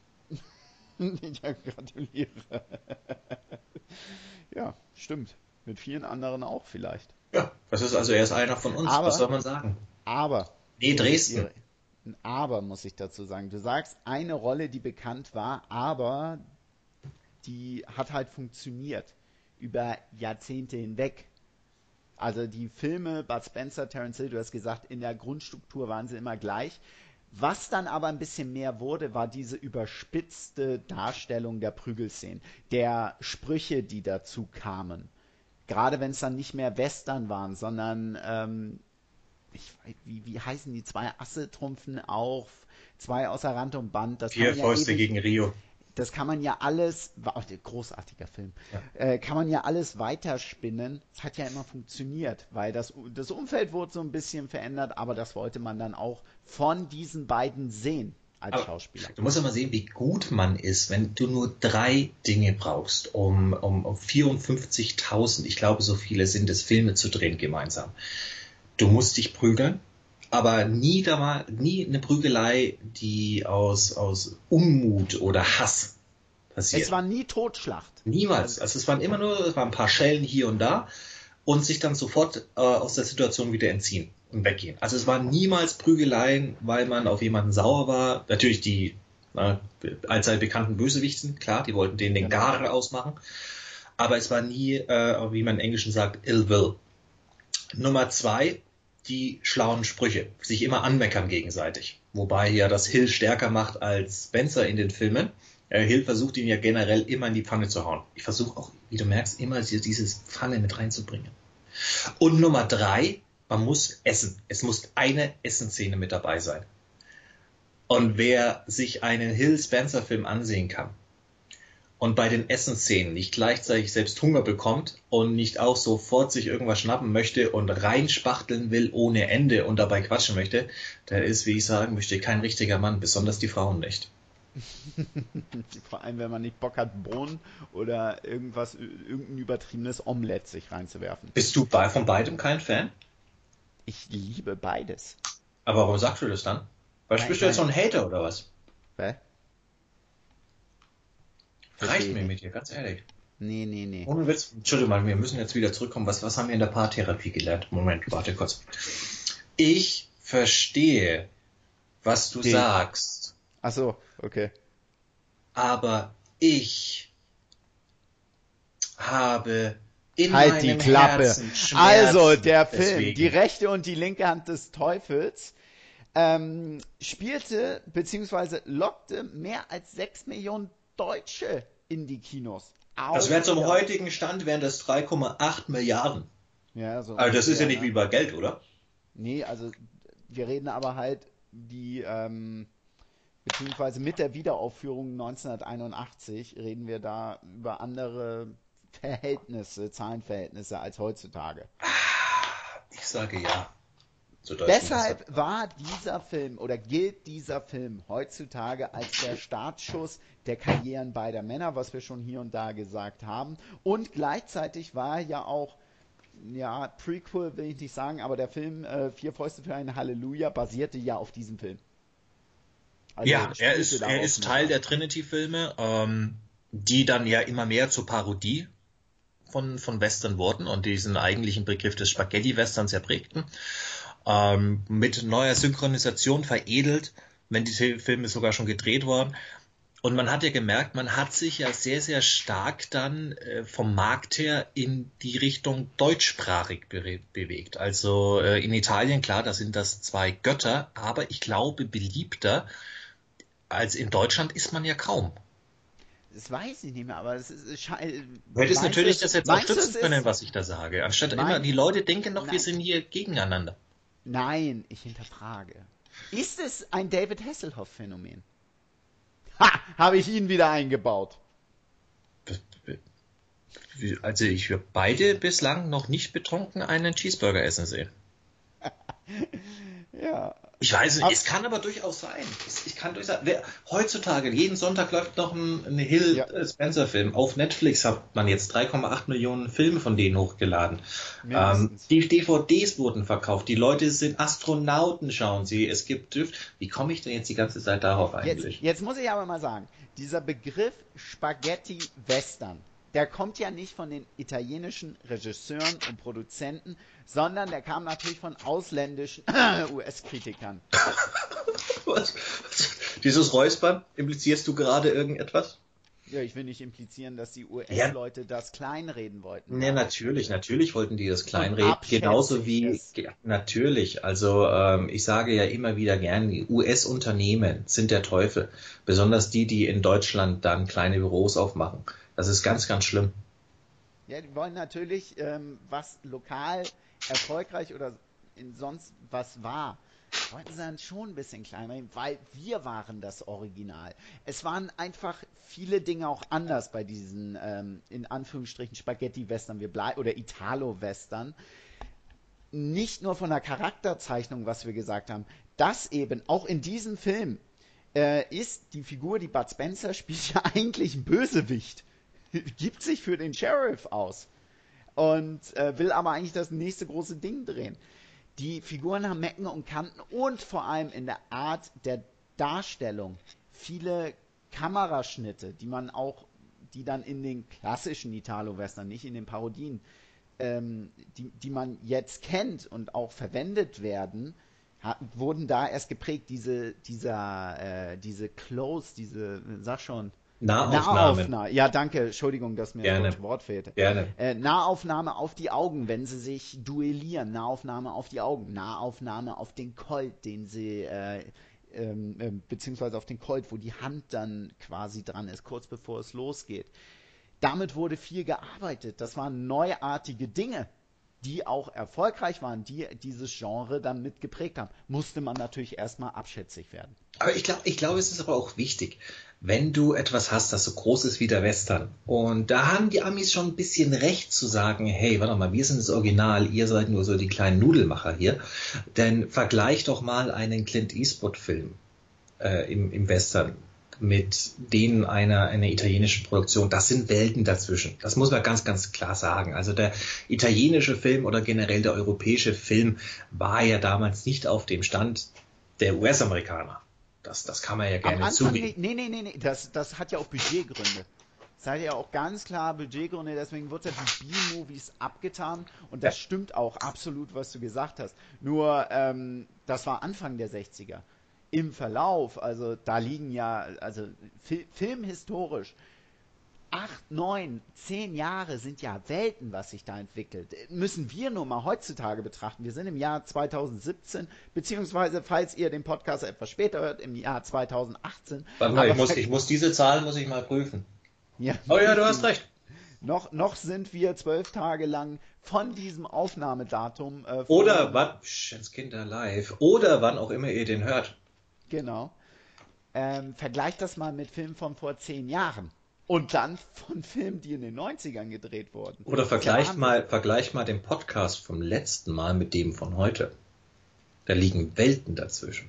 Ja, gratuliere. Ja, stimmt. Mit vielen anderen auch vielleicht. Ja, das ist also erst einer von uns. Aber- Was soll man sagen? Aber, Nee, Dresden. ein Aber muss ich dazu sagen. Du sagst, eine Rolle, die bekannt war, aber die hat halt funktioniert über Jahrzehnte hinweg. Also die Filme, Bud Spencer, Terence Hill, du hast gesagt, in der Grundstruktur waren sie immer gleich. Was dann aber ein bisschen mehr wurde, war diese überspitzte Darstellung der Prügelszenen, der Sprüche, die dazu kamen. Gerade wenn es dann nicht mehr Western waren, sondern wie heißen die? Zwei Asse trumpfen auf, zwei außer Rand und Band. Das kann Vier man ja Fäuste ewig- gegen Rio. Das kann man ja alles, war auch ein großartiger Film, kann man ja alles weiterspinnen. Es hat ja immer funktioniert, weil das Umfeld wurde so ein bisschen verändert, aber das wollte man dann auch von diesen beiden sehen als Aber Schauspieler. Du musst ja mal sehen, wie gut man ist, wenn du nur 3 Dinge brauchst, um 54.000, ich glaube, so viele sind es, Filme zu drehen gemeinsam. Du musst dich prügeln, aber nie eine Prügelei, die aus Unmut oder Hass passiert. Es war nie Totschlacht. Niemals. Also es waren ein paar Schellen hier und da und sich dann sofort aus der Situation wieder entziehen und weggehen. Also es waren niemals Prügeleien, weil man auf jemanden sauer war. Natürlich die allzeit bekannten Bösewichten, klar, die wollten denen den Garen ausmachen. Aber es war nie, wie man im Englischen sagt, ill will. Nummer 2, die schlauen Sprüche. Sich immer anmeckern gegenseitig. Wobei ja das Hill stärker macht als Spencer in den Filmen. Hill versucht ihn ja generell immer in die Pfanne zu hauen. Ich versuche auch, wie du merkst, immer dieses Pfanne mit reinzubringen. Und Nummer 3, man muss essen. Es muss eine Essensszene mit dabei sein. Und wer sich einen Hill-Spencer-Film ansehen kann und bei den Essensszenen nicht gleichzeitig selbst Hunger bekommt und nicht auch sofort sich irgendwas schnappen möchte und reinspachteln will ohne Ende und dabei quatschen möchte, der ist, wie ich sagen möchte, kein richtiger Mann, besonders die Frauen nicht. Vor allem, wenn man nicht Bock hat, Bohnen oder irgendein übertriebenes Omelett sich reinzuwerfen. Bist du von beidem kein Fan? Ich liebe beides. Aber warum sagst du das dann? Weil Nein, bist du jetzt so nein. ein Hater oder was? Hä? Reicht mir nicht. mit dir, ganz ehrlich. Nee. Ohne Witz. Entschuldigung mal, wir müssen jetzt wieder zurückkommen. Was haben wir in der Paartherapie gelernt? Moment, warte kurz. Ich verstehe, was du sagst, Ach so, okay. aber ich habe in Halt die meinem Klappe. Herzen Schmerzen. Also, der Film, Deswegen. Die rechte und die linke Hand des Teufels, spielte bzw. lockte mehr als 6 Millionen Deutsche in die Kinos. Das wäre zum heutigen Stand, wären das 3,8 Milliarden. Ja, so Also das ist ja ungefähr, nicht wie bei Geld, oder? Nee, also wir reden aber halt beziehungsweise mit der Wiederaufführung 1981 reden wir da über andere Verhältnisse, Zahlenverhältnisse als heutzutage. Ich sage ja. Zu Deutsch Deshalb war dieser Film oder gilt dieser Film heutzutage als der Startschuss der Karrieren beider Männer, was wir schon hier und da gesagt haben. Und gleichzeitig war ja auch, ja, Prequel will ich nicht sagen, aber der Film Vier Fäuste für ein Halleluja basierte ja auf diesem Film. Also ja, er spielte ist darauf Teil mit. der Trinity-Filme, die dann ja immer mehr zur Parodie von Western wurden und diesen eigentlichen Begriff des Spaghetti-Westerns ja prägten. Mit neuer Synchronisation veredelt, wenn die Filme sogar schon gedreht wurden. Und man hat ja gemerkt, man hat sich ja sehr, sehr stark dann vom Markt her in die Richtung deutschsprachig bewegt. Also in Italien, klar, da sind das 2 Götter, aber ich glaube, beliebter als in Deutschland ist man ja kaum. Das weiß ich nicht mehr, aber es ist... Du hättest natürlich das jetzt auch stützen können, was ich da sage. Anstatt immer, die Leute denken noch, wir sind hier gegeneinander. Nein, ich hinterfrage. Ist es ein David Hasselhoff-Phänomen? Ha! Habe ich ihn wieder eingebaut. Also ich habe beide bislang noch nicht betrunken einen Cheeseburger essen sehen. Ja. Ich weiß nicht, es kann aber durchaus sein. Heutzutage, jeden Sonntag läuft noch ein Hill-Spencer-Film. Auf Netflix hat man jetzt 3,8 Millionen Filme von denen hochgeladen. Die DVDs wurden verkauft. Die Leute sind Astronauten, schauen sie. Es gibt Wie komme ich denn jetzt die ganze Zeit darauf eigentlich? Jetzt muss ich aber mal sagen, dieser Begriff Spaghetti-Western, der kommt ja nicht von den italienischen Regisseuren und Produzenten, sondern der kam natürlich von ausländischen US-Kritikern. Was? Dieses Räuspern, implizierst du gerade irgendetwas? Ja, ich will nicht implizieren, dass die US-Leute das kleinreden wollten. Ne, natürlich wollten die das kleinreden, abschätzig genauso wie, ist. natürlich, also ich sage ja immer wieder gern, die US-Unternehmen sind der Teufel, besonders die in Deutschland dann kleine Büros aufmachen. Das ist ganz, ganz schlimm. Ja, die wollen natürlich, was lokal erfolgreich oder sonst was war, wollten sie dann schon ein bisschen kleiner machen, weil wir waren das Original. Es waren einfach viele Dinge auch anders bei diesen, in Anführungsstrichen, Spaghetti-Western oder Italo-Western. Nicht nur von der Charakterzeichnung, was wir gesagt haben, das eben, auch in diesem Film, ist die Figur, die Bud Spencer spielt, ja eigentlich ein Bösewicht. Gibt sich für den Sheriff aus und will aber eigentlich das nächste große Ding drehen. Die Figuren haben Ecken und Kanten und vor allem in der Art der Darstellung viele Kameraschnitte, die dann in den klassischen Italo-Western, nicht in den Parodien, die man jetzt kennt und auch verwendet werden, wurden da erst geprägt. Diese sag schon, Nahaufnahme. Ja, danke. Entschuldigung, dass mir das deutsche Wort fehlte. Gerne. Nahaufnahme auf die Augen, wenn sie sich duellieren. Nahaufnahme auf die Augen. Nahaufnahme auf den Colt, den sie, beziehungsweise auf den Colt, wo die Hand dann quasi dran ist, kurz bevor es losgeht. Damit wurde viel gearbeitet. Das waren neuartige Dinge, die auch erfolgreich waren, die dieses Genre dann mitgeprägt haben. Musste man natürlich erstmal abschätzig werden. Aber ich glaube, es ist aber auch wichtig, wenn du etwas hast, das so groß ist wie der Western. Und da haben die Amis schon ein bisschen recht zu sagen, hey, warte mal, wir sind das Original, ihr seid nur so die kleinen Nudelmacher hier. Denn vergleich doch mal einen Clint Eastwood-Film im Western mit denen einer italienischen Produktion. Das sind Welten dazwischen. Das muss man ganz, ganz klar sagen. Also der italienische Film oder generell der europäische Film war ja damals nicht auf dem Stand der US-Amerikaner. Das kann man ja gerne zugeben. Nee. Das hat ja auch Budgetgründe. Das hat ja auch ganz klar Budgetgründe, deswegen wird ja die B-Movies abgetan und das stimmt auch absolut, was du gesagt hast. Nur, das war Anfang der 60er. Im Verlauf, also da liegen ja, also filmhistorisch, 8, 9, 10 Jahre sind ja Welten, was sich da entwickelt. Müssen wir nur mal heutzutage betrachten. Wir sind im Jahr 2017, beziehungsweise, falls ihr den Podcast etwas später hört, im Jahr 2018. Warte mal, ich muss diese Zahlen mal prüfen. Ja, oh ja, du hast recht. Noch sind wir 12 Tage lang von diesem Aufnahmedatum. Oder wann, Kinder live, oder wann auch immer ihr den hört. Genau. Vergleicht das mal mit Filmen von vor 10 Jahren. Und dann von Filmen, die in den 90ern gedreht wurden. Oder vergleich mal den Podcast vom letzten Mal mit dem von heute. Da liegen Welten dazwischen.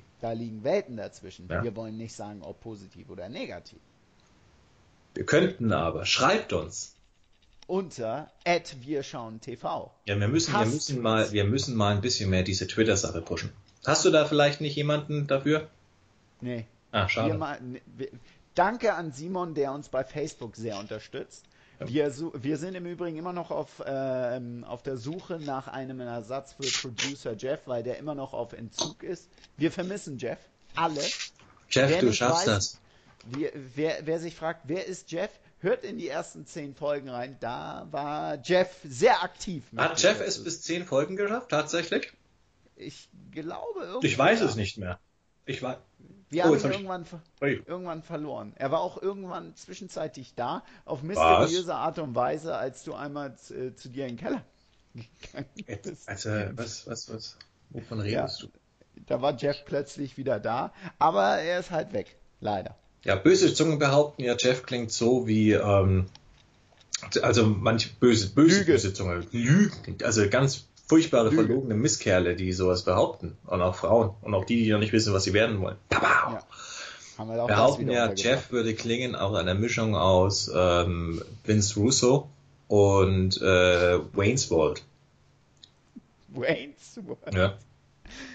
Ja. Wir wollen nicht sagen, ob positiv oder negativ. Wir könnten aber. Schreibt uns. Unter @wirschauentv. Ja, wir müssen mal ein bisschen mehr diese Twitter-Sache pushen. Hast du da vielleicht nicht jemanden dafür? Nee. Ah, schade. Danke an Simon, der uns bei Facebook sehr unterstützt. Ja. Wir sind im Übrigen immer noch auf der Suche nach einem Ersatz für Producer Jeff, weil der immer noch auf Entzug ist. Wir vermissen Jeff. Alle. Jeff, du schaffst das. Wer sich fragt, wer ist Jeff, hört in die ersten 10 Folgen rein. Da war Jeff sehr aktiv. Hat Jeff es bis 10 Folgen geschafft, tatsächlich? Ich glaube irgendwie. Ich weiß es nicht mehr. Wir haben ihn irgendwann verloren. Er war auch irgendwann zwischenzeitlich da, auf mysteriöse Art und Weise, als du einmal zu dir in den Keller gegangen bist. Also, was? Wovon redest du? Da war Jeff plötzlich wieder da, aber er ist halt weg, leider. Ja, böse Zungen behaupten ja, Jeff klingt so wie, also manche böse Zungen lügen, also ganz furchtbare, verlogene Misskerle, die sowas behaupten. Und auch Frauen. Und auch die noch nicht wissen, was sie werden wollen. Ja. Behaupten ja, Jeff würde klingen aus einer Mischung aus Vince Russo und Wayne's World. Wayne's World? Ja.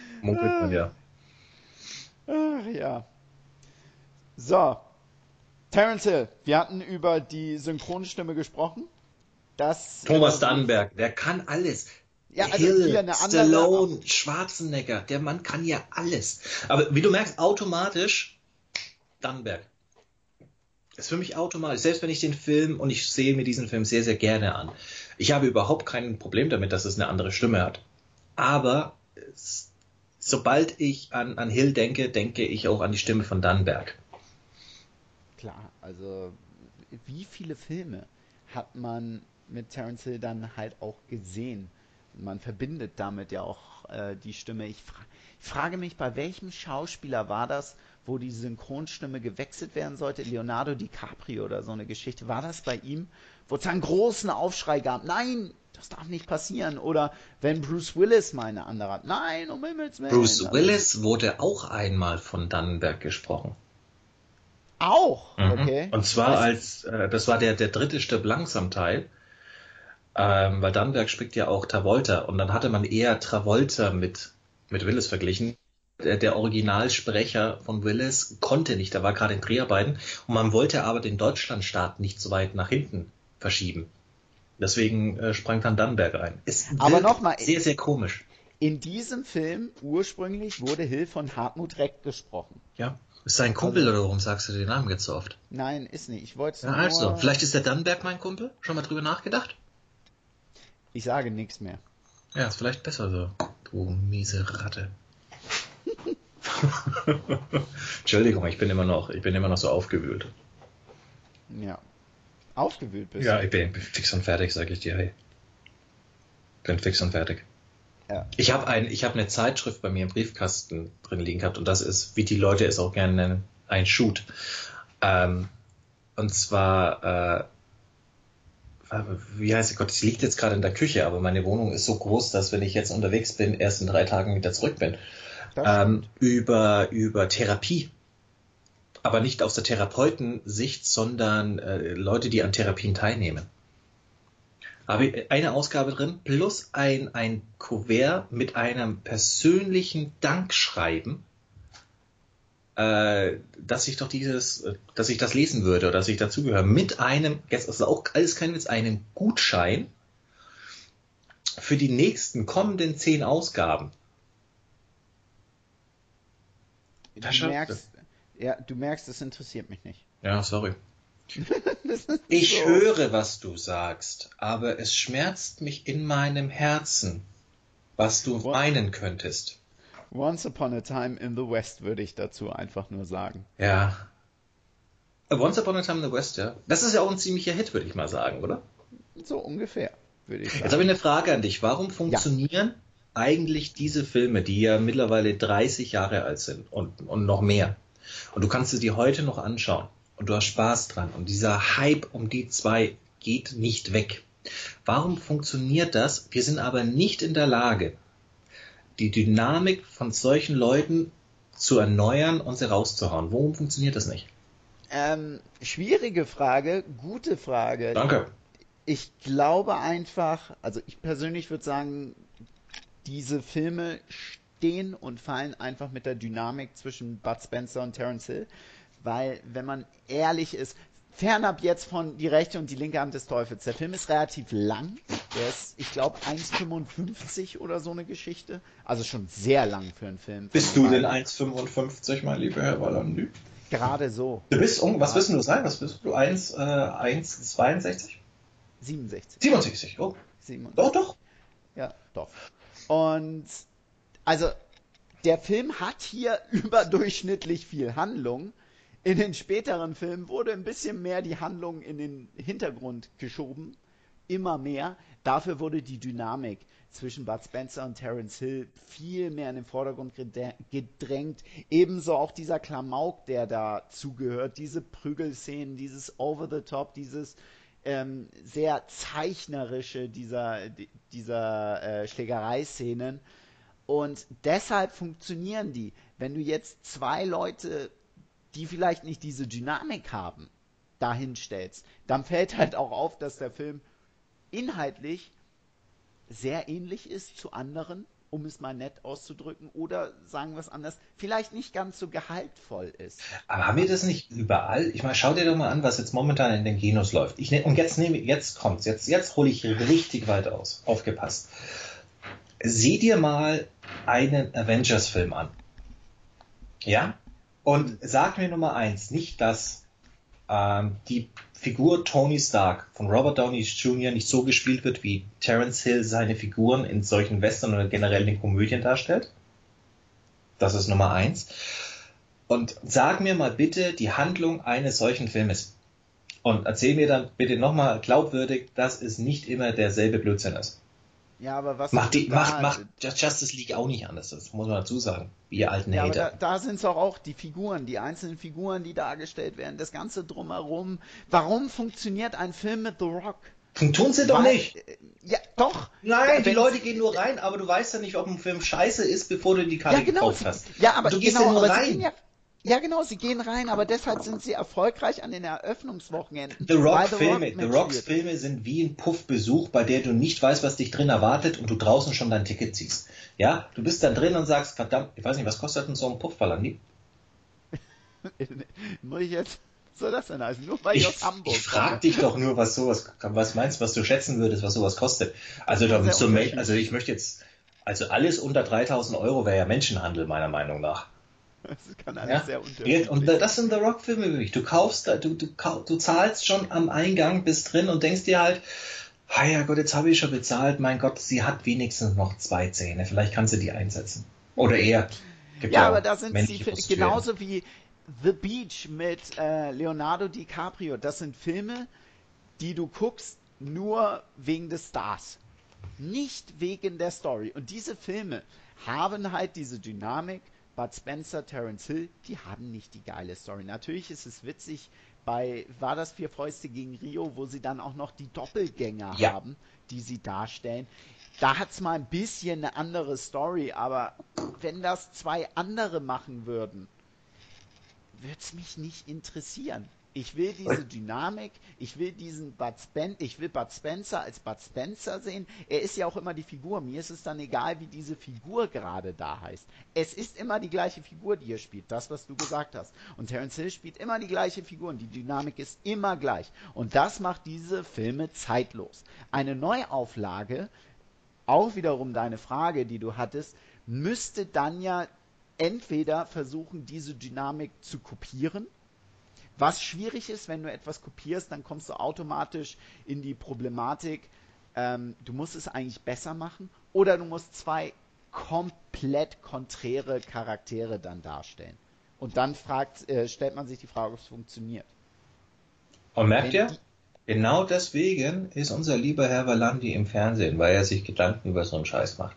Munkelt man ja. Ach ja. So. Terence Hill, wir hatten über die Synchronstimme gesprochen. Thomas Dannenberg, der kann alles. Ja, also Hill, hier eine Stallone, Schwarzenegger, der Mann kann ja alles. Aber wie du merkst, automatisch Dannenberg. Ist für mich automatisch, selbst wenn ich den Film, und ich sehe mir diesen Film sehr, sehr gerne an. Ich habe überhaupt kein Problem damit, dass es eine andere Stimme hat. Aber sobald ich an Hill denke, denke ich auch an die Stimme von Dannenberg. Klar, also wie viele Filme hat man mit Terence Hill dann halt auch gesehen? Man verbindet damit ja auch die Stimme. Ich frage mich, bei welchem Schauspieler war das, wo die Synchronstimme gewechselt werden sollte? Leonardo DiCaprio oder so eine Geschichte. War das bei ihm, wo es einen großen Aufschrei gab? Nein, das darf nicht passieren. Oder wenn Bruce Willis mal eine andere hat. Nein, um Himmels Willen. Bruce Willis wurde auch einmal von Dannenberg gesprochen. Auch? Okay. Und zwar das war der dritte Stirb langsam Teil, weil Dannenberg spricht ja auch Travolta und dann hatte man eher Travolta mit Willis verglichen. Der Originalsprecher von Willis konnte nicht, da war gerade in Dreharbeiten und man wollte aber den Deutschlandstart nicht so weit nach hinten verschieben. Deswegen sprang dann Dannenberg ein. Aber nochmal, sehr, sehr komisch. In diesem Film ursprünglich wurde Hill von Hartmut Reck gesprochen. Ja. Ist sein Kumpel oder warum sagst du den Namen jetzt so oft? Nein, ist nicht. Ich wollte es nur... Also, vielleicht ist der Dannenberg mein Kumpel? Schon mal drüber nachgedacht? Ich sage nichts mehr. Ja, ist vielleicht besser so. Du miese Ratte. Entschuldigung, ich bin immer noch so aufgewühlt. Ja. Aufgewühlt bist du? Ja, ich bin fix und fertig, sag ich dir, hey. Bin fix und fertig. Ja. Ich habe eine Zeitschrift bei mir im Briefkasten drin liegen gehabt und das ist, wie die Leute es auch gerne nennen, ein Shoot. Und zwar, wie heißt es Gott, es liegt jetzt gerade in der Küche, aber meine Wohnung ist so groß, dass wenn ich jetzt unterwegs bin, erst in 3 Tagen wieder zurück bin. Über Therapie. Aber nicht aus der Therapeutensicht, sondern Leute, die an Therapien teilnehmen. Habe eine Ausgabe drin, plus ein Kuvert mit einem persönlichen Dankschreiben, dass ich das lesen würde oder dass ich dazugehöre, mit einem, jetzt ist auch alles kein Witz, einem Gutschein für die nächsten kommenden 10 Ausgaben. Du merkst, das interessiert mich nicht. Ja, sorry. Ich höre, was du sagst, aber es schmerzt mich in meinem Herzen, was du meinen könntest. Once Upon a Time in the West würde ich dazu einfach nur sagen. Ja. Once Upon a Time in the West, ja. Das ist ja auch ein ziemlicher Hit, würde ich mal sagen, oder? So ungefähr, würde ich sagen. Jetzt habe ich eine Frage an dich. Warum funktionieren eigentlich diese Filme, die ja mittlerweile 30 Jahre alt sind und noch mehr? Und du kannst sie dir heute noch anschauen. Und du hast Spaß dran. Und dieser Hype um die 2 geht nicht weg. Warum funktioniert das? Wir sind aber nicht in der Lage, die Dynamik von solchen Leuten zu erneuern und sie rauszuhauen. Warum funktioniert das nicht? Schwierige Frage, gute Frage. Danke. Ich glaube einfach, also ich persönlich würde sagen, diese Filme stehen und fallen einfach mit der Dynamik zwischen Bud Spencer und Terence Hill. Weil, wenn man ehrlich ist, fernab jetzt von Die rechte und die linke Hand des Teufels, der Film ist relativ lang. Der ist, ich glaube, 1,55 oder so eine Geschichte. Also schon sehr lang für einen Film. Bist du denn 1,55, mein lieber Herr Wallandy? Gerade so. Du bist, was wirst du sein? Was bist du? 1,62? 67. 67, oh. 67. Doch. Ja, doch. Und, also, der Film hat hier überdurchschnittlich viel Handlung. In den späteren Filmen wurde ein bisschen mehr die Handlung in den Hintergrund geschoben. Immer mehr. Dafür wurde die Dynamik zwischen Bud Spencer und Terence Hill viel mehr in den Vordergrund gedrängt. Ebenso auch dieser Klamauk, der dazugehört. Diese Prügelszenen, dieses Over-the-Top, dieses sehr zeichnerische dieser Schlägereiszenen. Und deshalb funktionieren die. Wenn du jetzt 2 Leute, die vielleicht nicht diese Dynamik haben, dahin stellst, dann fällt halt auch auf, dass der Film inhaltlich sehr ähnlich ist zu anderen um es mal nett auszudrücken, oder sagen wir es anders, vielleicht nicht ganz so gehaltvoll ist. Aber haben wir das nicht überall? Ich meine, schau dir doch mal an, was jetzt momentan in den Kinos läuft. Jetzt kommt's. Jetzt hole ich richtig weit aus. Aufgepasst. Sieh dir mal einen Avengers-Film an. Ja? Und sag mir Nummer eins, nicht, dass die Figur Tony Stark von Robert Downey Jr. nicht so gespielt wird, wie Terence Hill seine Figuren in solchen Western oder generell in Komödien darstellt. Das ist Nummer eins. Und sag mir mal bitte die Handlung eines solchen Filmes. Und erzähl mir dann bitte nochmal glaubwürdig, dass es nicht immer derselbe Blödsinn ist. Ja, aber was Macht Justice League auch nicht anders, das muss man dazu sagen, ihr alten ja, Hater. aber da sind es auch die Figuren, die einzelnen Figuren, die dargestellt werden, das Ganze drumherum. Warum funktioniert ein Film mit The Rock? Tun sie doch nicht. Ja, doch. Nein, die Leute gehen nur rein, aber du weißt ja nicht, ob ein Film scheiße ist, bevor du die Karte gekauft hast. Ja, aber du gehst genau, ja nur aber rein. Ja, genau, sie gehen rein, aber deshalb sind sie erfolgreich an den Eröffnungswochenenden. The Rocks Filme sind wie ein Puffbesuch, bei der du nicht weißt, was dich drin erwartet und du draußen schon dein Ticket ziehst. Ja, du bist dann drin und sagst, verdammt, ich weiß nicht, was kostet denn so ein Puffball, Andi? Muss ich jetzt, soll das denn heißen? Nur weil ich aus Hamburg Ich frag dich doch nur, was meinst, was du schätzen würdest, was sowas kostet. Also ich möchte jetzt, alles unter 3.000 Euro wäre ja Menschenhandel, meiner Meinung nach. Das kann alles sehr unterschiedlich. Und das sind The Rock-Filme wirklich. Du zahlst schon am Eingang, bist drin und denkst dir halt, ja Gott, jetzt habe ich schon bezahlt, mein Gott, sie hat wenigstens noch 2 Zähne, vielleicht kann sie die einsetzen. Oder er. Ja, aber da sind sie genauso wie The Beach mit Leonardo DiCaprio. Das sind Filme, die du guckst nur wegen des Stars. Nicht wegen der Story. Und diese Filme haben halt diese Dynamik. Bud Spencer, Terence Hill, die haben nicht die geile Story. Natürlich ist es witzig, war das 4 Fäuste gegen Rio, wo sie dann auch noch die Doppelgänger haben, die sie darstellen. Da hat es mal ein bisschen eine andere Story, aber wenn das 2 andere machen würden, würde es mich nicht interessieren. Ich will diese Dynamik, ich will Bud Spencer als Bud Spencer sehen. Er ist ja auch immer die Figur. Mir ist es dann egal, wie diese Figur gerade da heißt. Es ist immer die gleiche Figur, die er spielt. Das, was du gesagt hast. Und Terence Hill spielt immer die gleiche Figur und die Dynamik ist immer gleich. Und das macht diese Filme zeitlos. Eine Neuauflage, auch wiederum deine Frage, die du hattest, müsste dann ja entweder versuchen, diese Dynamik zu kopieren. Was schwierig ist, wenn du etwas kopierst, dann kommst du automatisch in die Problematik, du musst es eigentlich besser machen oder du musst 2 komplett konträre Charaktere dann darstellen. Und dann stellt man sich die Frage, ob es funktioniert. Und merkt ihr? Genau deswegen ist unser lieber Herr Valandi im Fernsehen, weil er sich Gedanken über so einen Scheiß macht.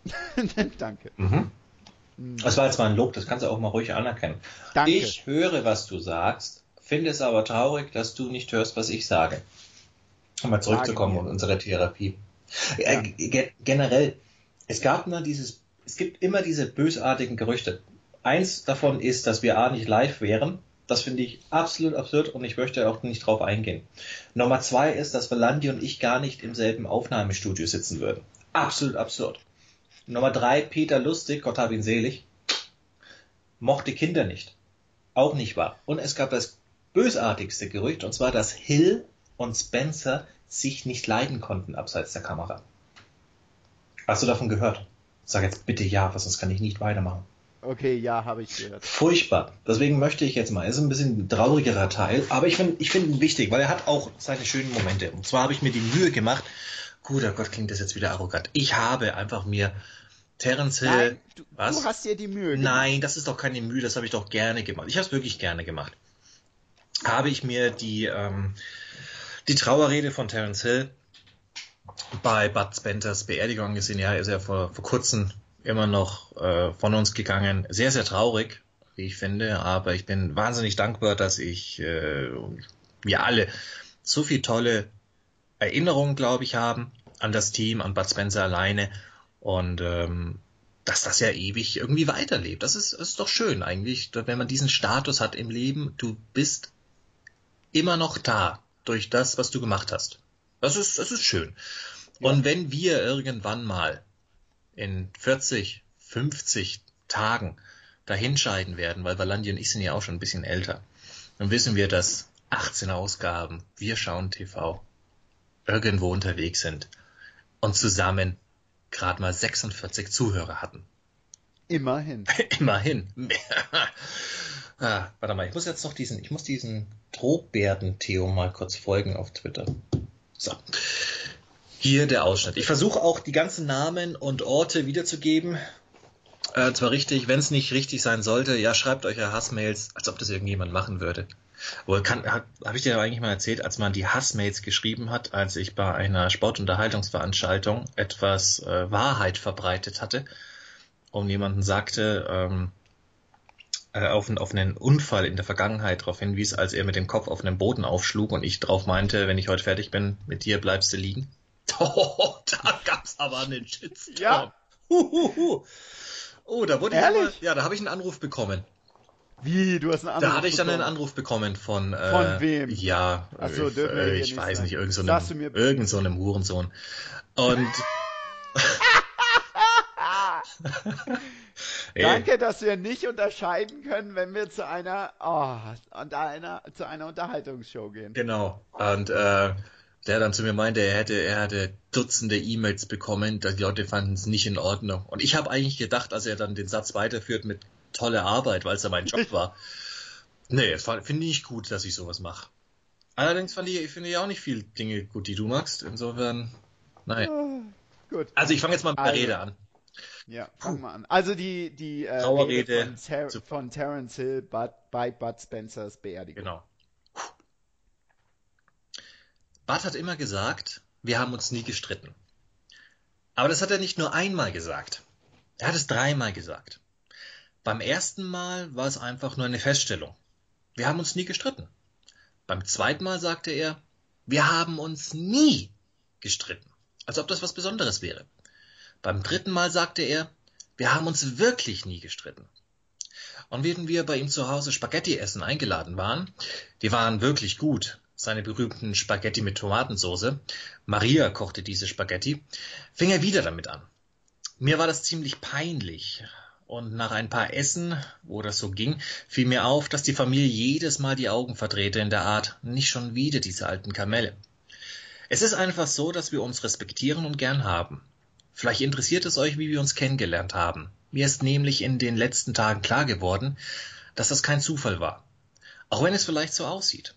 Danke. Das war jetzt mal ein Lob, das kannst du auch mal ruhig anerkennen. Danke. Ich höre, was du sagst, finde es aber traurig, dass du nicht hörst, was ich sage. Um mal zurückzukommen auf unsere Therapie. Ja. Generell, es gibt immer diese bösartigen Gerüchte. Eins davon ist, dass wir nicht live wären. Das finde ich absolut absurd und ich möchte auch nicht drauf eingehen. Nummer 2 ist, dass Valandi und ich gar nicht im selben Aufnahmestudio sitzen würden. Absolut absurd. Nummer 3, Peter Lustig, Gott hab ihn selig, mochte Kinder nicht. Auch nicht wahr. Und es gab das bösartigste Gerücht, und zwar, dass Hill und Spencer sich nicht leiden konnten abseits der Kamera. Hast du davon gehört? Sag jetzt bitte ja, sonst kann ich nicht weitermachen. Okay, ja, habe ich gehört. Furchtbar. Deswegen möchte ich jetzt mal, ist ein bisschen ein traurigerer Teil, aber ich finde ihn wichtig, weil er hat auch seine schönen Momente. Und zwar habe ich mir die Mühe gemacht, guter Gott, klingt das jetzt wieder arrogant. Ich habe einfach mir Terence Hill... Nein, du hast dir die Mühe gemacht. Nein, das ist doch keine Mühe, das habe ich doch gerne gemacht. Ich habe es wirklich gerne gemacht. Habe ich mir die Trauerrede von Terence Hill bei Bud Spencers Beerdigung gesehen. Ja, er ist ja vor kurzem immer noch von uns gegangen. Sehr, sehr traurig, wie ich finde, aber ich bin wahnsinnig dankbar, dass wir alle so viele tolle Erinnerungen, glaube ich, haben an das Team, an Bud Spencer alleine und dass das ja ewig irgendwie weiterlebt. Das ist doch schön eigentlich, wenn man diesen Status hat im Leben, du bist immer noch da durch das, was du gemacht hast. Das ist schön. Ja. Und wenn wir irgendwann mal in 40, 50 Tagen dahinscheiden werden, weil Valandi und ich sind ja auch schon ein bisschen älter, dann wissen wir, dass 18 Ausgaben Wir schauen TV irgendwo unterwegs sind und zusammen gerade mal 46 Zuhörer hatten. Immerhin. Immerhin. Warte mal, ich muss diesen Drohbärden-Theo mal kurz folgen auf Twitter. So. Hier der Ausschnitt. Ich versuche auch die ganzen Namen und Orte wiederzugeben. Zwar richtig, wenn es nicht richtig sein sollte, ja, schreibt euch ja Hassmails, als ob das irgendjemand machen würde. Habe ich dir eigentlich mal erzählt, als man die Hassmails geschrieben hat, als ich bei einer Sportunterhaltungsveranstaltung etwas Wahrheit verbreitet hatte und jemanden sagte, auf einen Unfall in der Vergangenheit darauf hinwies, als er mit dem Kopf auf einen Boden aufschlug und ich drauf meinte, wenn ich heute fertig bin, mit dir bleibst du liegen. Oh, da gab's aber einen Shitstorm. Ja. Oh, da wurde Ehrlich? da habe ich einen Anruf bekommen. Wie, du hast einen Anruf Da hatte ich dann bekommen? einen Anruf bekommen von wem? Ja, Ach so, dürfen wir hier ich nicht weiß sagen. nicht, Sagst du mir- irgend so einem Hurensohn. Und Danke, dass wir nicht unterscheiden können, wenn wir zu einer Unterhaltungsshow gehen. Genau. Und der dann zu mir meinte, er hätte Dutzende E-Mails bekommen, die Leute fanden es nicht in Ordnung. Und ich habe eigentlich gedacht, als er dann den Satz weiterführt mit tolle Arbeit, weil es ja mein Job war. Nee, finde ich gut, dass ich sowas mache. Allerdings finde ich auch nicht viele Dinge gut, die du magst. Insofern, nein. Gut. Also ich fange jetzt mal mit der Rede an. Ja, fangen wir an. Also die Trauerrede Rede von Terence Hill bei Bud Spencers Beerdigung. Genau. Bud hat immer gesagt, wir haben uns nie gestritten. Aber das hat er nicht nur einmal gesagt. Er hat es 3-mal gesagt. Beim ersten Mal war es einfach nur eine Feststellung. Wir haben uns nie gestritten. Beim zweiten Mal sagte er, wir haben uns nie gestritten. Als ob das was Besonderes wäre. Beim 3. Mal sagte er, wir haben uns wirklich nie gestritten. Und während wir bei ihm zu Hause Spaghetti essen eingeladen waren, die waren wirklich gut, seine berühmten Spaghetti mit Tomatensauce, Maria kochte diese Spaghetti, fing er wieder damit an. Mir war das ziemlich peinlich. Und nach ein paar Essen, wo das so ging, fiel mir auf, dass die Familie jedes Mal die Augen verdrehte in der Art, nicht schon wieder diese alten Kamelle. Es ist einfach so, dass wir uns respektieren und gern haben. Vielleicht interessiert es euch, wie wir uns kennengelernt haben. Mir ist nämlich in den letzten Tagen klar geworden, dass das kein Zufall war. Auch wenn es vielleicht so aussieht.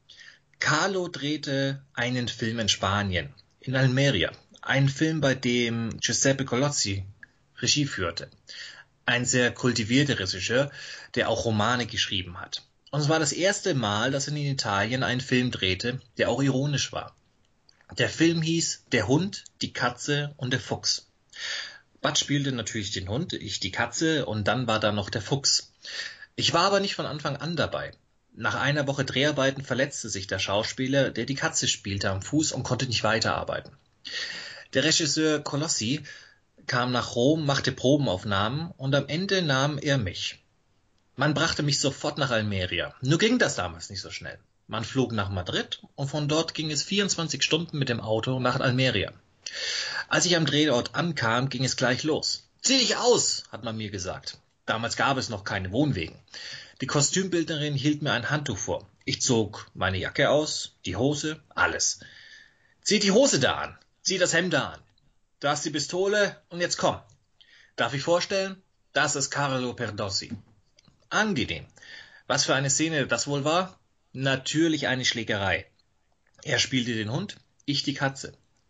Carlo drehte einen Film in Spanien, in Almeria. Einen Film, bei dem Giuseppe Colozzi Regie führte. Ein sehr kultivierter Regisseur, der auch Romane geschrieben hat. Und es war das erste Mal, dass er in Italien einen Film drehte, der auch ironisch war. Der Film hieß Der Hund, die Katze und der Fuchs. Bud spielte natürlich den Hund, ich die Katze und dann war da noch der Fuchs. Ich war aber nicht von Anfang an dabei. Nach einer Woche Dreharbeiten verletzte sich der Schauspieler, der die Katze spielte, am Fuß und konnte nicht weiterarbeiten. Der Regisseur Colossi kam nach Rom, machte Probenaufnahmen und am Ende nahm er mich. Man brachte mich sofort nach Almeria. Nur ging das damals nicht so schnell. Man flog nach Madrid und von dort ging es 24 Stunden mit dem Auto nach Almeria. Als ich am Drehort ankam, ging es gleich los. Zieh dich aus, hat man mir gesagt. Damals gab es noch keine Wohnwegen. Die Kostümbildnerin hielt mir ein Handtuch vor. Ich zog meine Jacke aus, die Hose, alles. Zieh die Hose da an, zieh das Hemd da an. Da ist die Pistole und jetzt komm. Darf ich vorstellen? Das ist Carlo Perdossi. Angenehm. Was für eine Szene das wohl war? Natürlich eine Schlägerei. Er spielte den Hund, ich die Katze.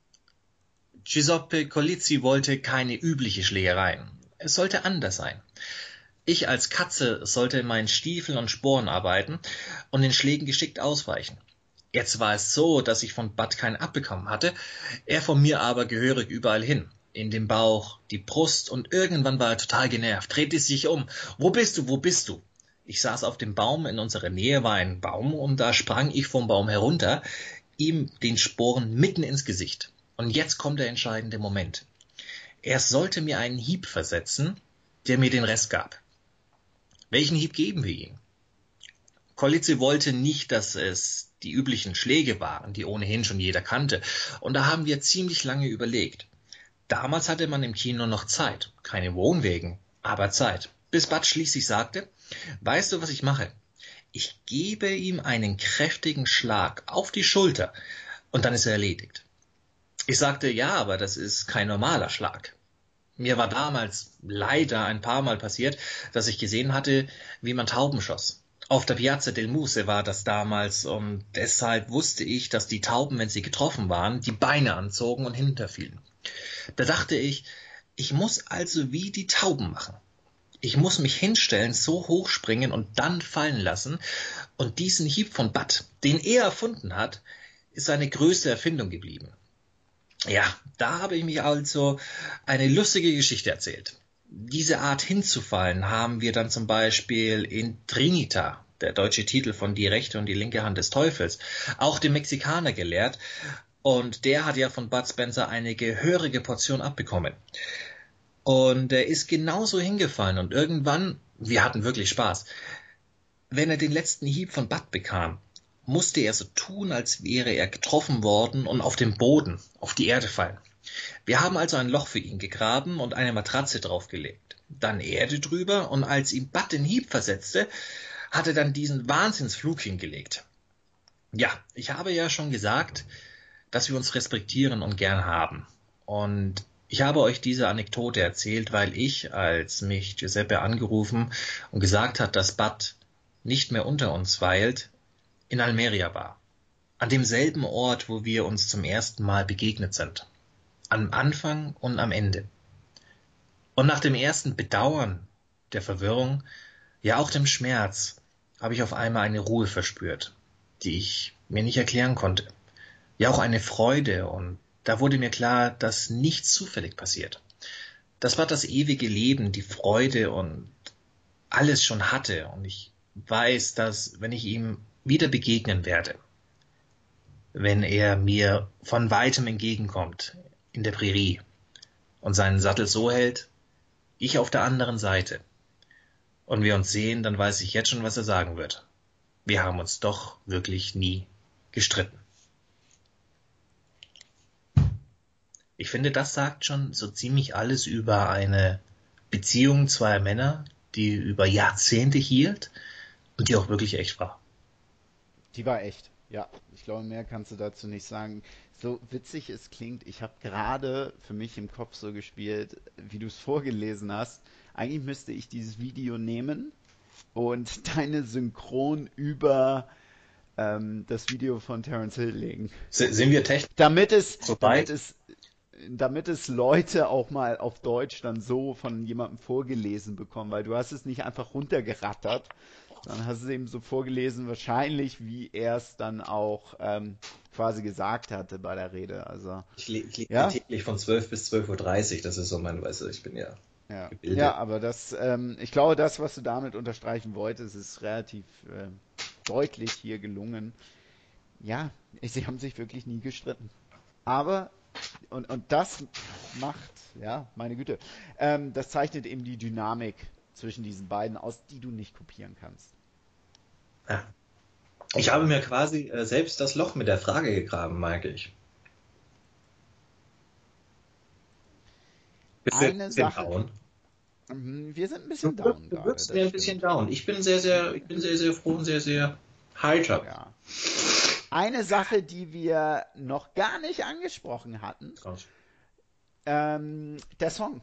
Giuseppe Colizzi wollte keine übliche Schlägerei. Es sollte anders sein. Ich als Katze sollte in meinen Stiefeln und Sporen arbeiten und den Schlägen geschickt ausweichen. Jetzt war es so, dass ich von Bud keinen abbekommen hatte, er von mir aber gehörig überall hin. In den Bauch, die Brust und irgendwann war er total genervt, drehte sich um. Wo bist du, wo bist du? Ich saß auf dem Baum, in unserer Nähe war ein Baum und da sprang ich vom Baum herunter, ihm den Sporen mitten ins Gesicht. Und jetzt kommt der entscheidende Moment. Er sollte mir einen Hieb versetzen, der mir den Rest gab. Welchen Hieb geben wir ihm? Colizzi wollte nicht, dass es die üblichen Schläge waren, die ohnehin schon jeder kannte. Und da haben wir ziemlich lange überlegt. Damals hatte man im Kino noch Zeit. Keine Wohnwegen, aber Zeit. Bis Bud schließlich sagte, weißt du, was ich mache? Ich gebe ihm einen kräftigen Schlag auf die Schulter und dann ist er erledigt. Ich sagte, ja, aber das ist kein normaler Schlag. Mir war damals leider ein paar Mal passiert, dass ich gesehen hatte, wie man Tauben schoss. Auf der Piazza del Muse war das damals und deshalb wusste ich, dass die Tauben, wenn sie getroffen waren, die Beine anzogen und hinterfielen. Da dachte ich, ich muss also wie die Tauben machen. Ich muss mich hinstellen, so hoch springen und dann fallen lassen. Und diesen Hieb von Bud, den er erfunden hat, ist seine größte Erfindung geblieben. Ja, da habe ich mir also eine lustige Geschichte erzählt. Diese Art hinzufallen haben wir dann zum Beispiel in Trinita, der deutsche Titel von Die rechte und die linke Hand des Teufels, auch dem Mexikaner gelehrt. Und der hat ja von Bud Spencer eine gehörige Portion abbekommen. Und er ist genauso hingefallen und irgendwann, wir hatten wirklich Spaß, wenn er den letzten Hieb von Bud bekam, musste er so tun, als wäre er getroffen worden und auf dem Boden, auf die Erde fallen. Wir haben also ein Loch für ihn gegraben und eine Matratze draufgelegt, dann Erde drüber und als ihm Bud den Hieb versetzte, hat er dann diesen Wahnsinnsflug hingelegt. Ja, ich habe ja schon gesagt, dass wir uns respektieren und gern haben. Und ich habe euch diese Anekdote erzählt, weil ich, als mich Giuseppe angerufen und gesagt hat, dass Bud nicht mehr unter uns weilt, in Almeria war. An demselben Ort, wo wir uns zum ersten Mal begegnet sind. Am Anfang und am Ende. Und nach dem ersten Bedauern, der Verwirrung, ja auch dem Schmerz, habe ich auf einmal eine Ruhe verspürt, die ich mir nicht erklären konnte. Ja auch eine Freude und da wurde mir klar, dass nichts zufällig passiert. Das war das ewige Leben, die Freude und alles schon hatte. Und ich weiß, dass, wenn ich ihm wieder begegnen werde, wenn er mir von weitem entgegenkommt in der Prärie und seinen Sattel so hält, ich auf der anderen Seite, und wir uns sehen, dann weiß ich jetzt schon, was er sagen wird. Wir haben uns doch wirklich nie gestritten. Ich finde, das sagt schon so ziemlich alles über eine Beziehung zweier Männer, die über Jahrzehnte hielt und die auch wirklich echt war. Die war echt, ja. Ich glaube, mehr kannst du dazu nicht sagen. So witzig es klingt, ich habe gerade für mich im Kopf so gespielt, wie du es vorgelesen hast. Eigentlich müsste ich dieses Video nehmen und deine Synchron über das Video von Terence Hill legen. Sind wir technisch Damit es Leute auch mal auf Deutsch dann so von jemandem vorgelesen bekommen, weil du hast es nicht einfach runtergerattert, dann hast du es eben so vorgelesen, wahrscheinlich wie er es dann auch quasi gesagt hatte bei der Rede. Also ich lese täglich von 12 bis 12:30 Uhr, das ist so mein, weißt du, ich bin ja gebildet. Ja, aber das, ich glaube, das, was du damit unterstreichen wolltest, ist relativ deutlich hier gelungen. Ja, sie haben sich wirklich nie gestritten. Aber und das macht, ja, meine Güte, das zeichnet eben die Dynamik zwischen diesen beiden aus, die du nicht kopieren kannst. Ja. Ich habe mir quasi selbst das Loch mit der Frage gegraben, merke ich. Eine Sache. Down? Wir sind ein bisschen down gerade. Du bist ein bisschen down. Ich bin sehr, sehr froh und sehr, sehr heiter. Ja. Eine Sache, die wir noch gar nicht angesprochen hatten, der Song.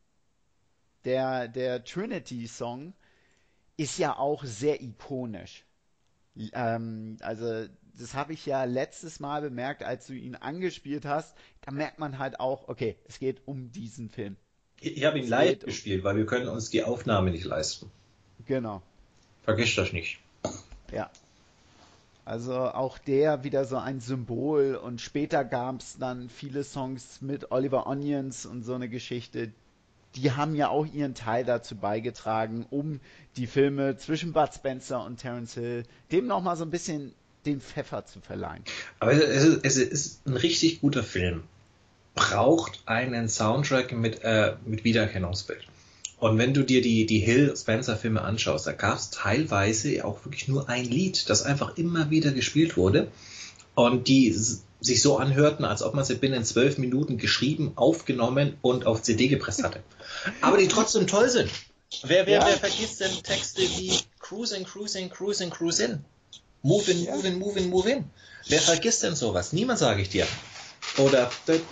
Der Trinity-Song ist ja auch sehr ikonisch. Also das habe ich ja letztes Mal bemerkt, als du ihn angespielt hast. Da merkt man halt auch, okay, es geht um diesen Film. Ich habe ihn live gespielt, weil wir können uns die Aufnahme nicht leisten. Genau. Vergiss das nicht. Ja. Also auch der wieder so ein Symbol und später gab es dann viele Songs mit Oliver Onions und so eine Geschichte. Die haben ja auch ihren Teil dazu beigetragen, um die Filme zwischen Bud Spencer und Terence Hill dem nochmal so ein bisschen den Pfeffer zu verleihen. Aber es ist ein richtig guter Film. Braucht einen Soundtrack mit Wiedererkennungsbild. Und wenn du dir die Hill-Spencer-Filme anschaust, da gab es teilweise auch wirklich nur ein Lied, das einfach immer wieder gespielt wurde. Und die sich so anhörten, als ob man sie binnen 12 Minuten geschrieben, aufgenommen und auf CD gepresst hatte. Aber die trotzdem toll sind. Wer vergisst denn Texte wie Cruising, Cruising, Cruising, Cruising? Move in, move in, move in, move in. Wer vergisst denn sowas? Niemand, sage ich dir. Oder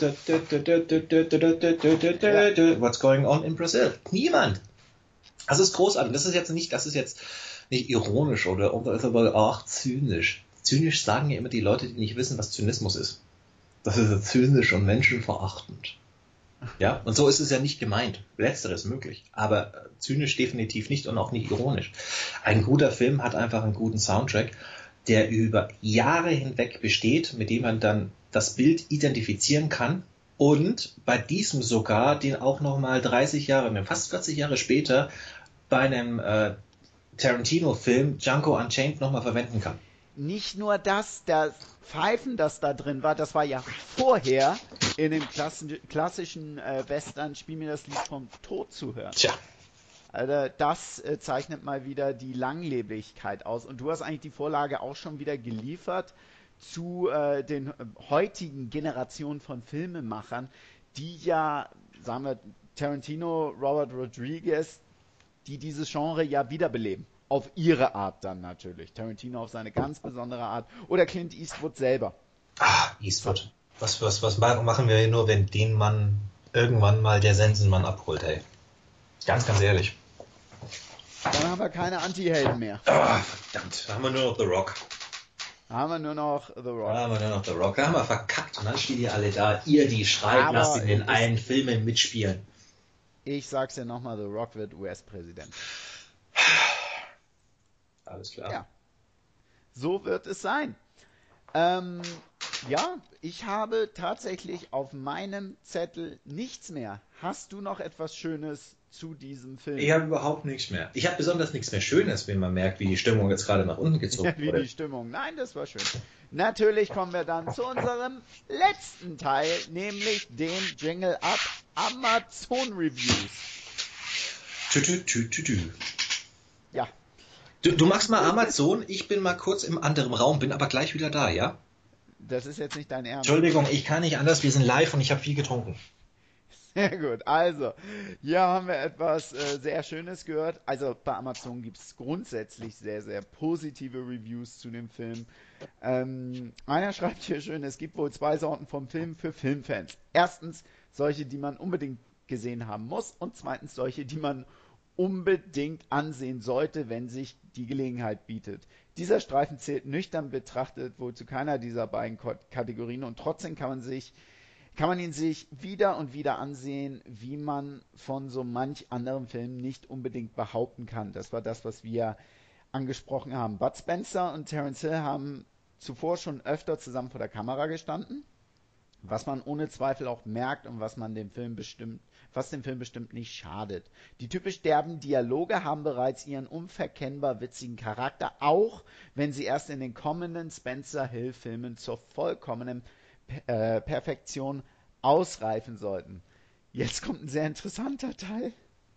What's going on in Brazil? Niemand. Das ist großartig. Das ist jetzt nicht ironisch oder auch zynisch. Zynisch sagen ja immer die Leute, die nicht wissen, was Zynismus ist. Das ist ja zynisch und menschenverachtend. Ja, und so ist es ja nicht gemeint. Letzteres möglich. Aber zynisch definitiv nicht und auch nicht ironisch. Ein guter Film hat einfach einen guten Soundtrack, der über Jahre hinweg besteht, mit dem man dann das Bild identifizieren kann und bei diesem sogar den auch nochmal 30 Jahre, fast 40 Jahre später bei einem Tarantino-Film Django Unchained nochmal verwenden kann. Nicht nur das, das Pfeifen, das da drin war, das war ja vorher in dem klassischen Western Spiel mir das Lied vom Tod zu hören. Tja. Also das zeichnet mal wieder die Langlebigkeit aus. Und du hast eigentlich die Vorlage auch schon wieder geliefert zu den heutigen Generationen von Filmemachern, die ja, sagen wir, Tarantino, Robert Rodriguez, die dieses Genre ja wiederbeleben. Auf ihre Art dann natürlich. Tarantino auf seine ganz besondere Art. Oder Clint Eastwood selber. Eastwood. Was machen wir nur, wenn den Mann irgendwann mal der Sensenmann abholt, ey? Ganz, ganz ehrlich. Dann haben wir keine Anti-Helden mehr. Verdammt. Da haben wir nur noch The Rock. Da haben wir nur noch The Rock. Da haben wir verkackt. Und dann steht ihr alle da. Ihr, die schreit, lasst in den allen Filmen mitspielen. Ich sag's dir nochmal, The Rock wird US-Präsident. Alles klar. Ja. So wird es sein. Ja, ich habe tatsächlich auf meinem Zettel nichts mehr. Hast du noch etwas Schönes zu diesem Film? Ich habe überhaupt nichts mehr. Ich habe besonders nichts mehr Schönes, wenn man merkt, wie die Stimmung jetzt gerade nach unten gezogen wurde. Wie die Stimmung. Nein, das war schön. Natürlich kommen wir dann zu unserem letzten Teil, nämlich dem Jingle Up Amazon Reviews. Ja. Du machst mal Amazon, ich bin mal kurz im anderen Raum, bin aber gleich wieder da, ja? Das ist jetzt nicht dein Ernst. Entschuldigung, ich kann nicht anders, wir sind live und ich habe viel getrunken. Sehr gut, also, hier haben wir etwas sehr Schönes gehört. Also bei Amazon gibt es grundsätzlich sehr, sehr positive Reviews zu dem Film. Einer schreibt hier schön, es gibt wohl 2 Sorten vom Film für Filmfans. Erstens solche, die man unbedingt gesehen haben muss und zweitens solche, die man unbedingt ansehen sollte, wenn sich die Gelegenheit bietet. Dieser Streifen zählt nüchtern betrachtet wohl zu keiner dieser beiden Kategorien und trotzdem kann man ihn sich wieder und wieder ansehen, wie man von so manch anderen Filmen nicht unbedingt behaupten kann. Das war das, was wir angesprochen haben. Bud Spencer und Terence Hill haben zuvor schon öfter zusammen vor der Kamera gestanden, was man ohne Zweifel auch merkt und was dem Film bestimmt nicht schadet. Die typisch derben Dialoge haben bereits ihren unverkennbar witzigen Charakter, auch wenn sie erst in den kommenden Spencer-Hill-Filmen zur vollkommenen Perfektion ausreifen sollten. Jetzt kommt ein sehr interessanter Teil.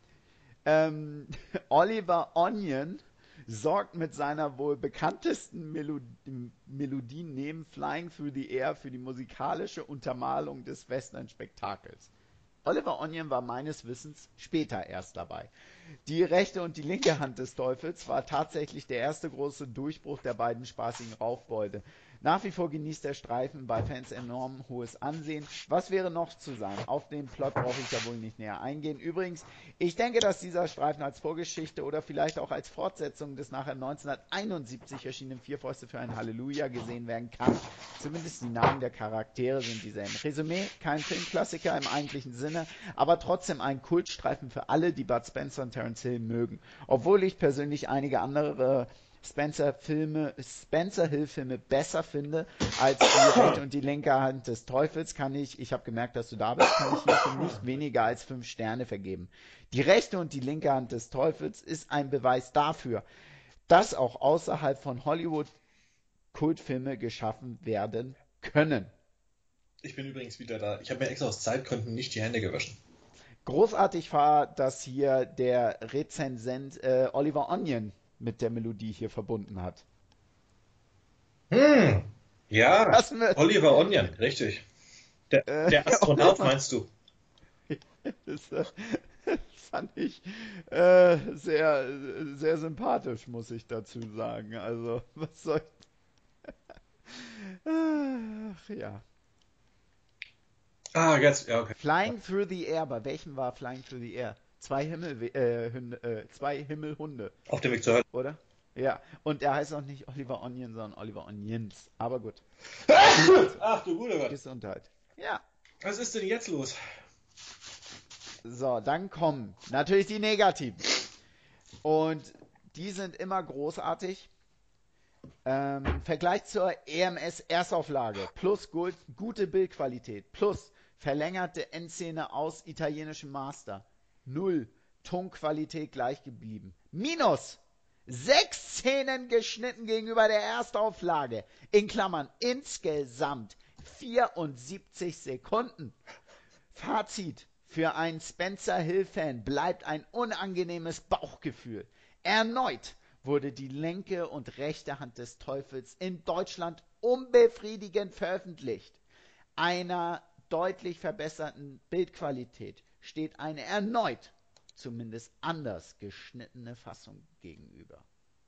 Oliver Onion sorgt mit seiner wohl bekanntesten Melodie neben Flying Through the Air für die musikalische Untermalung des Western-Spektakels. Oliver Onion war meines Wissens später erst dabei. Die rechte und die linke Hand des Teufels war tatsächlich der erste große Durchbruch der beiden spaßigen Raufbeute. Nach wie vor genießt der Streifen bei Fans enorm hohes Ansehen. Was wäre noch zu sagen? Auf den Plot brauche ich ja wohl nicht näher eingehen. Übrigens, ich denke, dass dieser Streifen als Vorgeschichte oder vielleicht auch als Fortsetzung des nachher 1971 erschienenen Vier Fäuste für ein Halleluja gesehen werden kann. Zumindest die Namen der Charaktere sind dieselben. Resümee, kein Filmklassiker im eigentlichen Sinne, aber trotzdem ein Kultstreifen für alle, die Bud Spencer und Terence Hill mögen. Obwohl ich persönlich einige andere Spencer-Hill-Filme besser finde als die rechte und die linke Hand des Teufels, ich habe gemerkt, dass du da bist, kann ich hierfür nicht weniger als 5 Sterne vergeben. Die rechte und die linke Hand des Teufels ist ein Beweis dafür, dass auch außerhalb von Hollywood Kultfilme geschaffen werden können. Ich bin übrigens wieder da. Ich habe mir extra aus Zeitgründen nicht die Hände gewaschen. Großartig war, dass hier der Rezensent Oliver Onion mit der Melodie hier verbunden hat. Ja, Was mit- Oliver Onion, richtig. Der Astronaut, meinst du? Das fand ich sehr, sehr sympathisch, muss ich dazu sagen. Also, was soll ich... Ach, ja. Ah, jetzt, ja, okay. Flying Through the Air, bei welchem war Flying Through the Air? Zwei Himmelhunde, Auf dem Weg zur Hölle. oder? Ja, und er heißt auch nicht Oliver Onion, sondern Oliver Onions. Aber gut. Ach du guter Gott. Gesundheit. Ja. Was ist denn jetzt los? So, dann kommen natürlich die Negativen. Und die sind immer großartig. Vergleich zur EMS Erstauflage plus gute Bildqualität plus verlängerte Endszene aus italienischem Master. 0. Tonqualität gleich geblieben. Minus 6 Szenen geschnitten gegenüber der Erstauflage. In Klammern insgesamt 74 Sekunden. Fazit. Für einen Spencer Hill-Fan bleibt ein unangenehmes Bauchgefühl. Erneut wurde die linke und rechte Hand des Teufels in Deutschland unbefriedigend veröffentlicht. Einer deutlich verbesserten Bildqualität steht eine erneut, zumindest anders geschnittene Fassung gegenüber.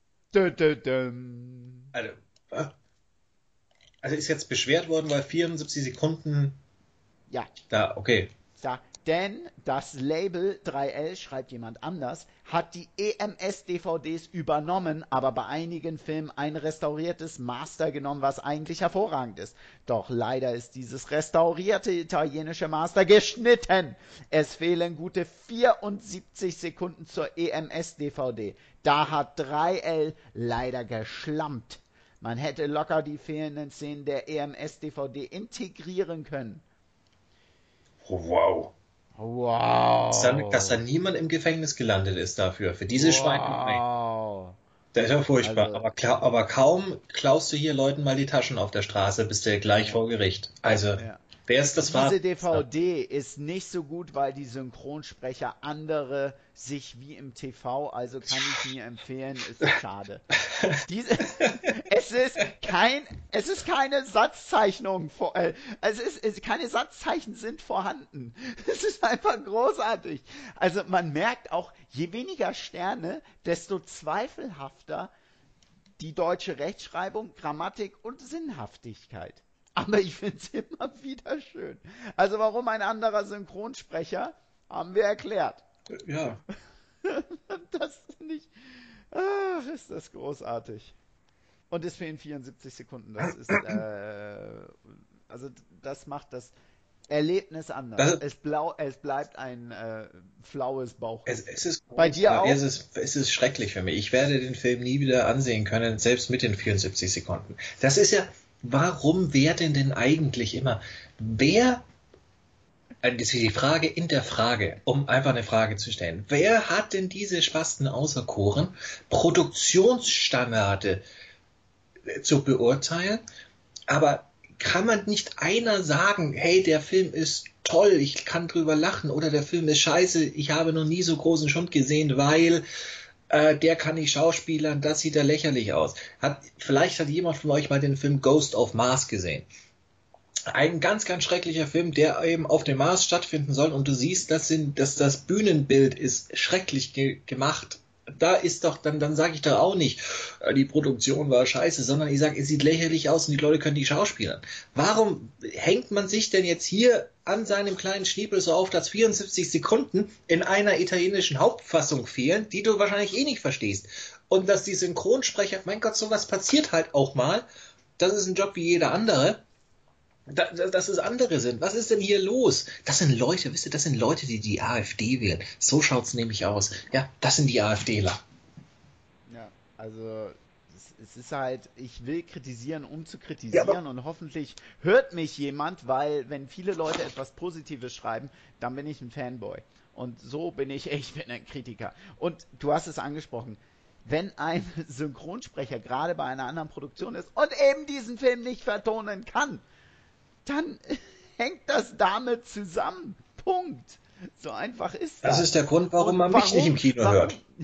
Also ist jetzt beschwert worden, weil 74 Sekunden Ja. da, okay. Da, denn das Label 3L, schreibt jemand anders, hat die EMS-DVDs übernommen, aber bei einigen Filmen ein restauriertes Master genommen, was eigentlich hervorragend ist. Doch leider ist dieses restaurierte italienische Master geschnitten. Es fehlen gute 74 Sekunden zur EMS-DVD. Da hat 3L leider geschlampt. Man hätte locker die fehlenden Szenen der EMS-DVD integrieren können. Oh, wow. Wow. Dass da niemand im Gefängnis gelandet ist dafür, für diese Schweinerei. Wow. Das ist ja furchtbar. Also, aber kaum klaust du hier Leuten mal die Taschen auf der Straße, bist du gleich vor Gericht. Also, ja. wer ist das Diese DVD ist nicht so gut, weil die Synchronsprecher andere sich wie im TV, also kann ich mir empfehlen, ist schade. Es ist keine Satzzeichnung, keine Satzzeichen sind vorhanden. Es ist einfach großartig. Also man merkt auch, je weniger Sterne, desto zweifelhafter die deutsche Rechtschreibung, Grammatik und Sinnhaftigkeit. Aber ich finde es immer wieder schön. Also warum ein anderer Synchronsprecher, haben wir erklärt. Ja. Das nicht. Ach, ist das großartig. Und es fehlen 74 Sekunden. Das ist, also das macht das Erlebnis anders. Es bleibt ein flaues Bauchgefühl. Es ist bei dir auch? Es ist schrecklich für mich. Ich werde den Film nie wieder ansehen können, selbst mit den 74 Sekunden. Das ist ja, warum werden denn eigentlich immer, das ist die Frage in der Frage, um einfach eine Frage zu stellen. Wer hat denn diese Spasten auserkoren, Produktionsstandards zu beurteilen? Aber kann man nicht einer sagen, hey, der Film ist toll, ich kann drüber lachen, oder der Film ist scheiße, ich habe noch nie so großen Schund gesehen, weil der kann nicht schauspielern, das sieht ja lächerlich aus. Vielleicht hat jemand von euch mal den Film Ghost of Mars gesehen. Ein ganz, ganz schrecklicher Film, der eben auf dem Mars stattfinden soll, und du siehst, dass das Bühnenbild ist schrecklich gemacht. Da ist doch, dann sage ich doch auch nicht, die Produktion war scheiße, sondern ich sage, es sieht lächerlich aus und die Leute können nicht schauspielern. Warum hängt man sich denn jetzt hier an seinem kleinen Schniepel so auf, dass 74 Sekunden in einer italienischen Hauptfassung fehlen, die du wahrscheinlich eh nicht verstehst? Und dass die Synchronsprecher, mein Gott, sowas passiert halt auch mal. Das ist ein Job wie jeder andere. Dass es andere sind. Was ist denn hier los? Das sind Leute, wisst ihr, das sind Leute, die die AfD wählen. So schaut's nämlich aus. Ja, das sind die AfDler. Ja, also es ist halt, ich will kritisieren, um zu kritisieren, ja, und hoffentlich hört mich jemand, weil wenn viele Leute etwas Positives schreiben, dann bin ich ein Fanboy. Und so bin ich bin ein Kritiker. Und du hast es angesprochen. Wenn ein Synchronsprecher gerade bei einer anderen Produktion ist und eben diesen Film nicht vertonen kann, dann hängt das damit zusammen. Punkt. So einfach ist das. Das ist der Grund, warum man mich nicht im Kino hört.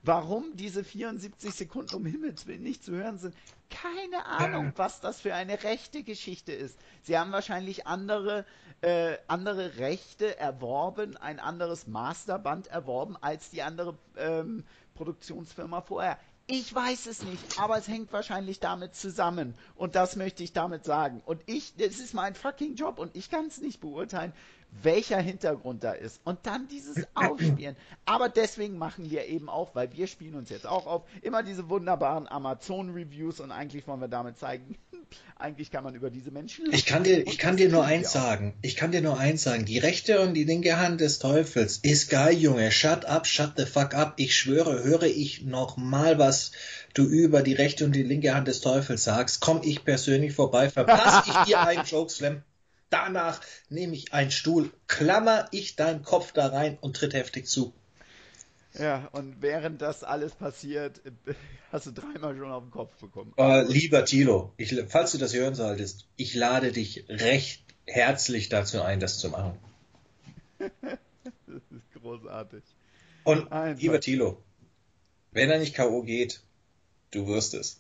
Warum diese 74 Sekunden um Himmels Willen nicht zu hören sind? Keine Ahnung, was das für eine rechte Geschichte ist. Sie haben wahrscheinlich andere Rechte erworben, ein anderes Masterband erworben als die andere Produktionsfirma vorher. Ich weiß es nicht, aber es hängt wahrscheinlich damit zusammen. Und das möchte ich damit sagen. Und das ist mein fucking Job und ich kann es nicht beurteilen, welcher Hintergrund da ist. Und dann dieses Aufspielen. Aber deswegen machen wir eben auch, weil wir spielen uns jetzt auch auf, immer diese wunderbaren Amazon-Reviews und eigentlich wollen wir damit zeigen, eigentlich kann man über diese Menschen lachen. Ich kann dir nur eins sagen. Die rechte und die linke Hand des Teufels ist geil, Junge. Shut up, shut the fuck up. Ich schwöre, höre ich noch mal, was du über die rechte und die linke Hand des Teufels sagst, komm ich persönlich vorbei, verpasse ich dir einen Chokeslam. Danach nehme ich einen Stuhl, klammer ich deinen Kopf da rein und tritt heftig zu. Ja, und während das alles passiert, hast du 3-mal schon auf den Kopf bekommen. Lieber Thilo, falls du das hören solltest, ich lade dich recht herzlich dazu ein, das zu machen. Das ist großartig. Und lieber Thilo, wenn er nicht K.O. geht, du wirst es.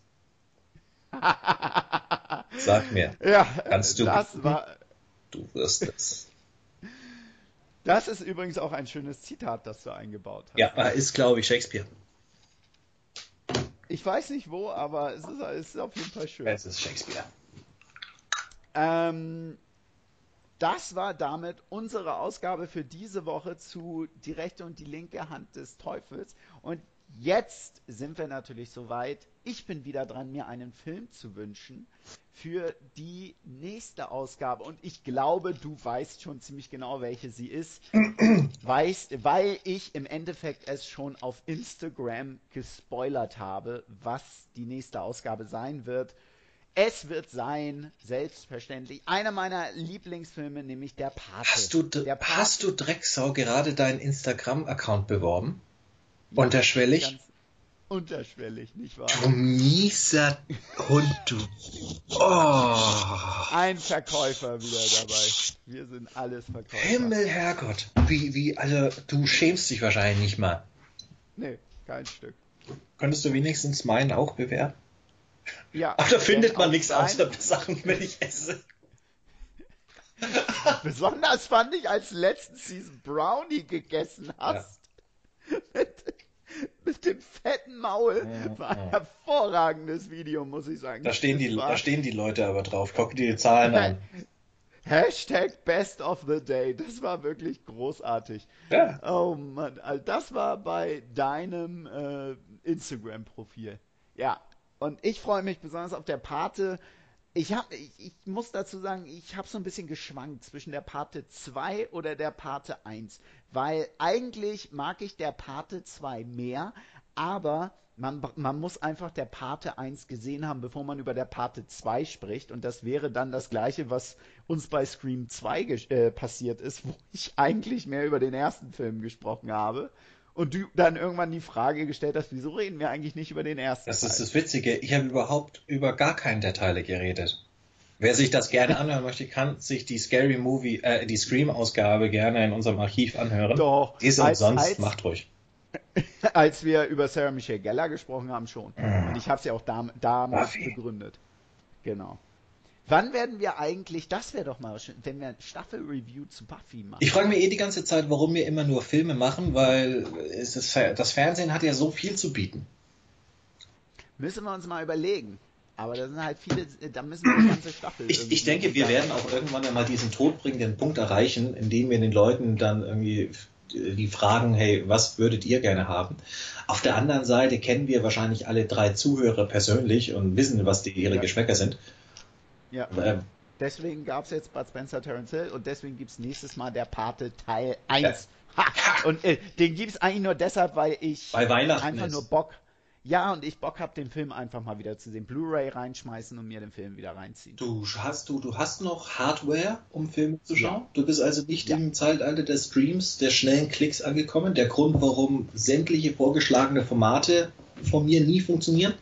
Sag mir, ja, kannst du? Du wirst es. Das ist übrigens auch ein schönes Zitat, das du eingebaut hast. Ja, ist, glaube ich, Shakespeare. Ich weiß nicht wo, aber es ist auf jeden Fall schön. Es ist Shakespeare. Das war damit unsere Ausgabe für diese Woche zu Die rechte und die linke Hand des Teufels. Und jetzt sind wir natürlich soweit. Ich bin wieder dran, mir einen Film zu wünschen für die nächste Ausgabe. Und ich glaube, du weißt schon ziemlich genau, welche sie ist. Weil ich im Endeffekt es schon auf Instagram gespoilert habe, was die nächste Ausgabe sein wird. Es wird sein, selbstverständlich, einer meiner Lieblingsfilme, nämlich Der Pate. Hast du Drecksau gerade deinen Instagram-Account beworben? Ja, unterschwellig? Ganz unterschwellig, nicht wahr? Du mieser Hund, du. Oh. Ein Verkäufer wieder dabei. Wir sind alles Verkäufer. Himmel, Herrgott. Also du schämst dich wahrscheinlich nicht mal. Nee, kein Stück. Könntest du wenigstens meinen auch bewerben? Ja. Aber da findet man nichts außer Sachen, wenn ich esse. Besonders fand ich, als letztens diesen Brownie gegessen hast. Ja. Mit dem fetten Maul. War ein hervorragendes Video, muss ich sagen. Da stehen die Leute aber drauf. Guck dir die Zahlen an. Hashtag Best of the Day. Das war wirklich großartig. Ja. Oh Mann, das war bei deinem Instagram-Profil. Ja. Und ich freue mich besonders auf Der Pate. Ich muss dazu sagen, ich habe so ein bisschen geschwankt zwischen Der Pate 2 oder Der Pate 1. Weil eigentlich mag ich Der Pate 2 mehr, aber man muss einfach Der Pate 1 gesehen haben, bevor man über Der Pate 2 spricht. Und das wäre dann das Gleiche, was uns bei Scream 2 passiert ist, wo ich eigentlich mehr über den ersten Film gesprochen habe. Und du dann irgendwann die Frage gestellt hast, wieso reden wir eigentlich nicht über den ersten Teil? Das ist das Witzige, ich habe überhaupt über gar keinen der Teile geredet. Wer sich das gerne anhören möchte, kann sich die die Scream-Ausgabe gerne in unserem Archiv anhören. Doch. Die ist umsonst, macht ruhig. Als wir über Sarah Michelle Gellar gesprochen haben, schon. Und ich habe es ja auch damals begründet. Genau. Wann werden wir eigentlich, das wäre doch mal schön, wenn wir ein Staffel-Review zu Buffy machen. Ich frage mich die ganze Zeit, warum wir immer nur Filme machen, weil das Fernsehen hat ja so viel zu bieten. Müssen wir uns mal überlegen. Aber da sind halt viele, da müssen wir die ganze Staffel. Ich denke, wir werden auch irgendwann einmal diesen todbringenden Punkt erreichen, indem wir den Leuten dann irgendwie die fragen, hey, was würdet ihr gerne haben? Auf der anderen Seite kennen wir wahrscheinlich alle 3 Zuhörer persönlich und wissen, was ihre Geschmäcker sind. Ja. Deswegen gab es jetzt Bud Spencer, Terence Hill und deswegen gibt es nächstes Mal Der Pate Teil 1. Ja. Ha! Und den gibt es eigentlich nur deshalb, weil ich bei Weihnachten einfach nur Bock. Ja, und ich Bock habe, den Film einfach mal wieder zu sehen. Blu-ray reinschmeißen und mir den Film wieder reinziehen. Du hast noch Hardware, um Filme zu schauen? Ja. Du bist also nicht im Zeitalter der Streams, der schnellen Klicks angekommen? Der Grund, warum sämtliche vorgeschlagene Formate von mir nie funktionieren?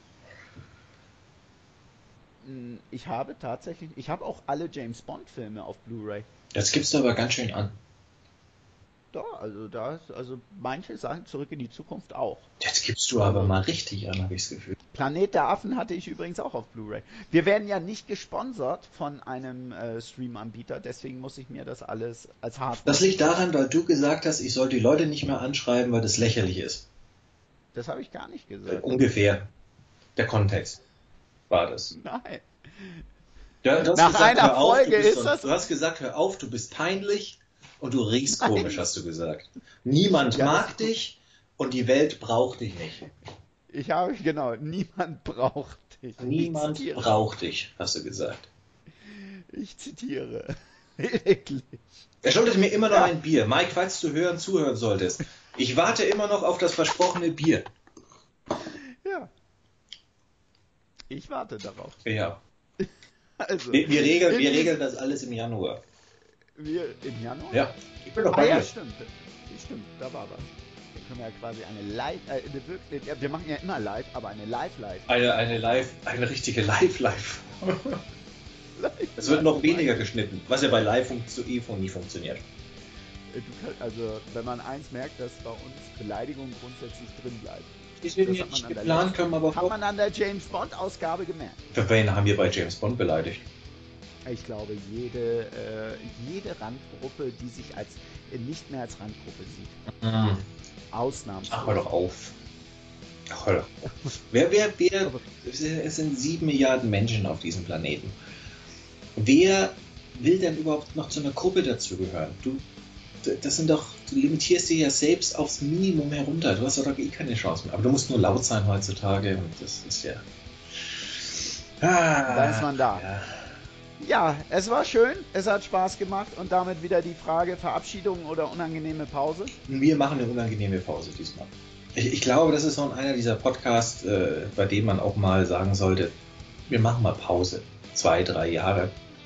Ich habe auch alle James Bond Filme auf Blu-ray. Das gibst du aber ganz schön an. also manche sagen Zurück in die Zukunft auch. Jetzt gibst du aber mal richtig an, habe ich das Gefühl. Planet der Affen hatte ich übrigens auch auf Blu-ray. Wir werden ja nicht gesponsert von einem Stream-Anbieter, deswegen muss ich mir das alles als Hardware... Das liegt daran, weil du gesagt hast, ich soll die Leute nicht mehr anschreiben, weil das lächerlich ist. Das habe ich gar nicht gesagt. Ungefähr. Der Kontext war das. Nein. Ja, du hast Nach gesagt, einer hör auf, Folge ist das... Du hast gesagt, hör auf, du bist peinlich und du riechst komisch, hast du gesagt. Niemand mag dich und die Welt braucht dich nicht. niemand braucht dich. Niemand braucht dich, hast du gesagt. Ich zitiere. Wirklich. Er schuldet mir immer noch ein Bier. Mike, falls du zuhören solltest. Ich warte immer noch auf das versprochene Bier. Ja. Ich warte darauf. Ja. Also, Wir regeln das alles im Januar. Im Januar? Ja. Ich bin doch bei dir. Ja, stimmt, da war was. Dann können wir ja quasi wir machen ja immer live, aber eine Live-Live. Eine richtige Live. Es wird noch weniger geschnitten, was ja bei Live nie funktioniert. Also, wenn man eins merkt, dass bei uns Beleidigungen grundsätzlich drin bleiben. Deswegen nicht geplant, können wir aber hat man an der James Bond-Ausgabe gemerkt. Für wen haben wir bei James Bond beleidigt? Ich glaube, jede Randgruppe, die sich nicht mehr als Randgruppe sieht. Mhm. Ausnahmslos. Ach, hör doch auf. Es sind 7 Milliarden Menschen auf diesem Planeten. Wer will denn überhaupt noch zu einer Gruppe dazugehören? Du limitierst dich ja selbst aufs Minimum herunter. Du hast doch keine Chance mehr. Aber du musst nur laut sein heutzutage und das ist ja... Da ist man da. Ja. Ja, es war schön, es hat Spaß gemacht und damit wieder die Frage, Verabschiedung oder unangenehme Pause? Wir machen eine unangenehme Pause diesmal. Ich glaube, das ist so einer dieser Podcasts, bei dem man auch mal sagen sollte, wir machen mal Pause. 2, 3 Jahre.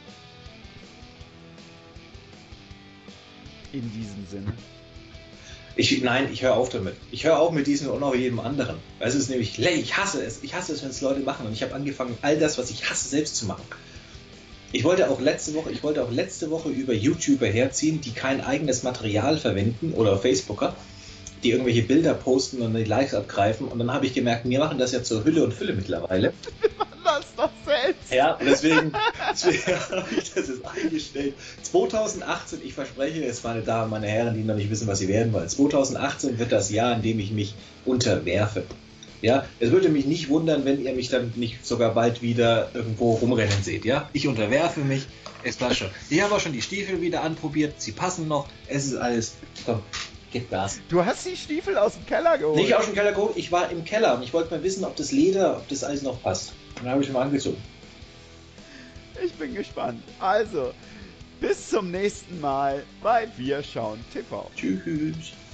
In diesem Sinne. Ich höre auf damit. Ich höre auf mit diesem und auch jedem anderen. Weil es ist nämlich, ich hasse es, wenn es Leute machen und ich habe angefangen, all das, was ich hasse, selbst zu machen. Ich wollte auch letzte Woche über YouTuber herziehen, die kein eigenes Material verwenden oder Facebooker, die irgendwelche Bilder posten und die Likes abgreifen und dann habe ich gemerkt, wir machen das ja zur Hülle und Fülle mittlerweile. Wir machen das doch selbst. Ja, und deswegen habe ich das jetzt eingestellt. 2018, ich verspreche es, meine Damen, meine Herren, die noch nicht wissen, was sie werden wollen, 2018 wird das Jahr, in dem ich mich unterwerfe. Ja, es würde mich nicht wundern, wenn ihr mich dann nicht sogar bald wieder irgendwo rumrennen seht. Ja, ich unterwerfe mich. Es passt schon. Ich habe auch schon die Stiefel wieder anprobiert. Sie passen noch. Es ist alles. Komm, gib Gas. Du hast die Stiefel aus dem Keller geholt. Nicht aus dem Keller geholt. Ich war im Keller und ich wollte mal wissen, ob das Leder, ob das alles noch passt. Und dann habe ich mal angezogen. Ich bin gespannt. Also, bis zum nächsten Mal bei Wir schauen TV. Tschüss.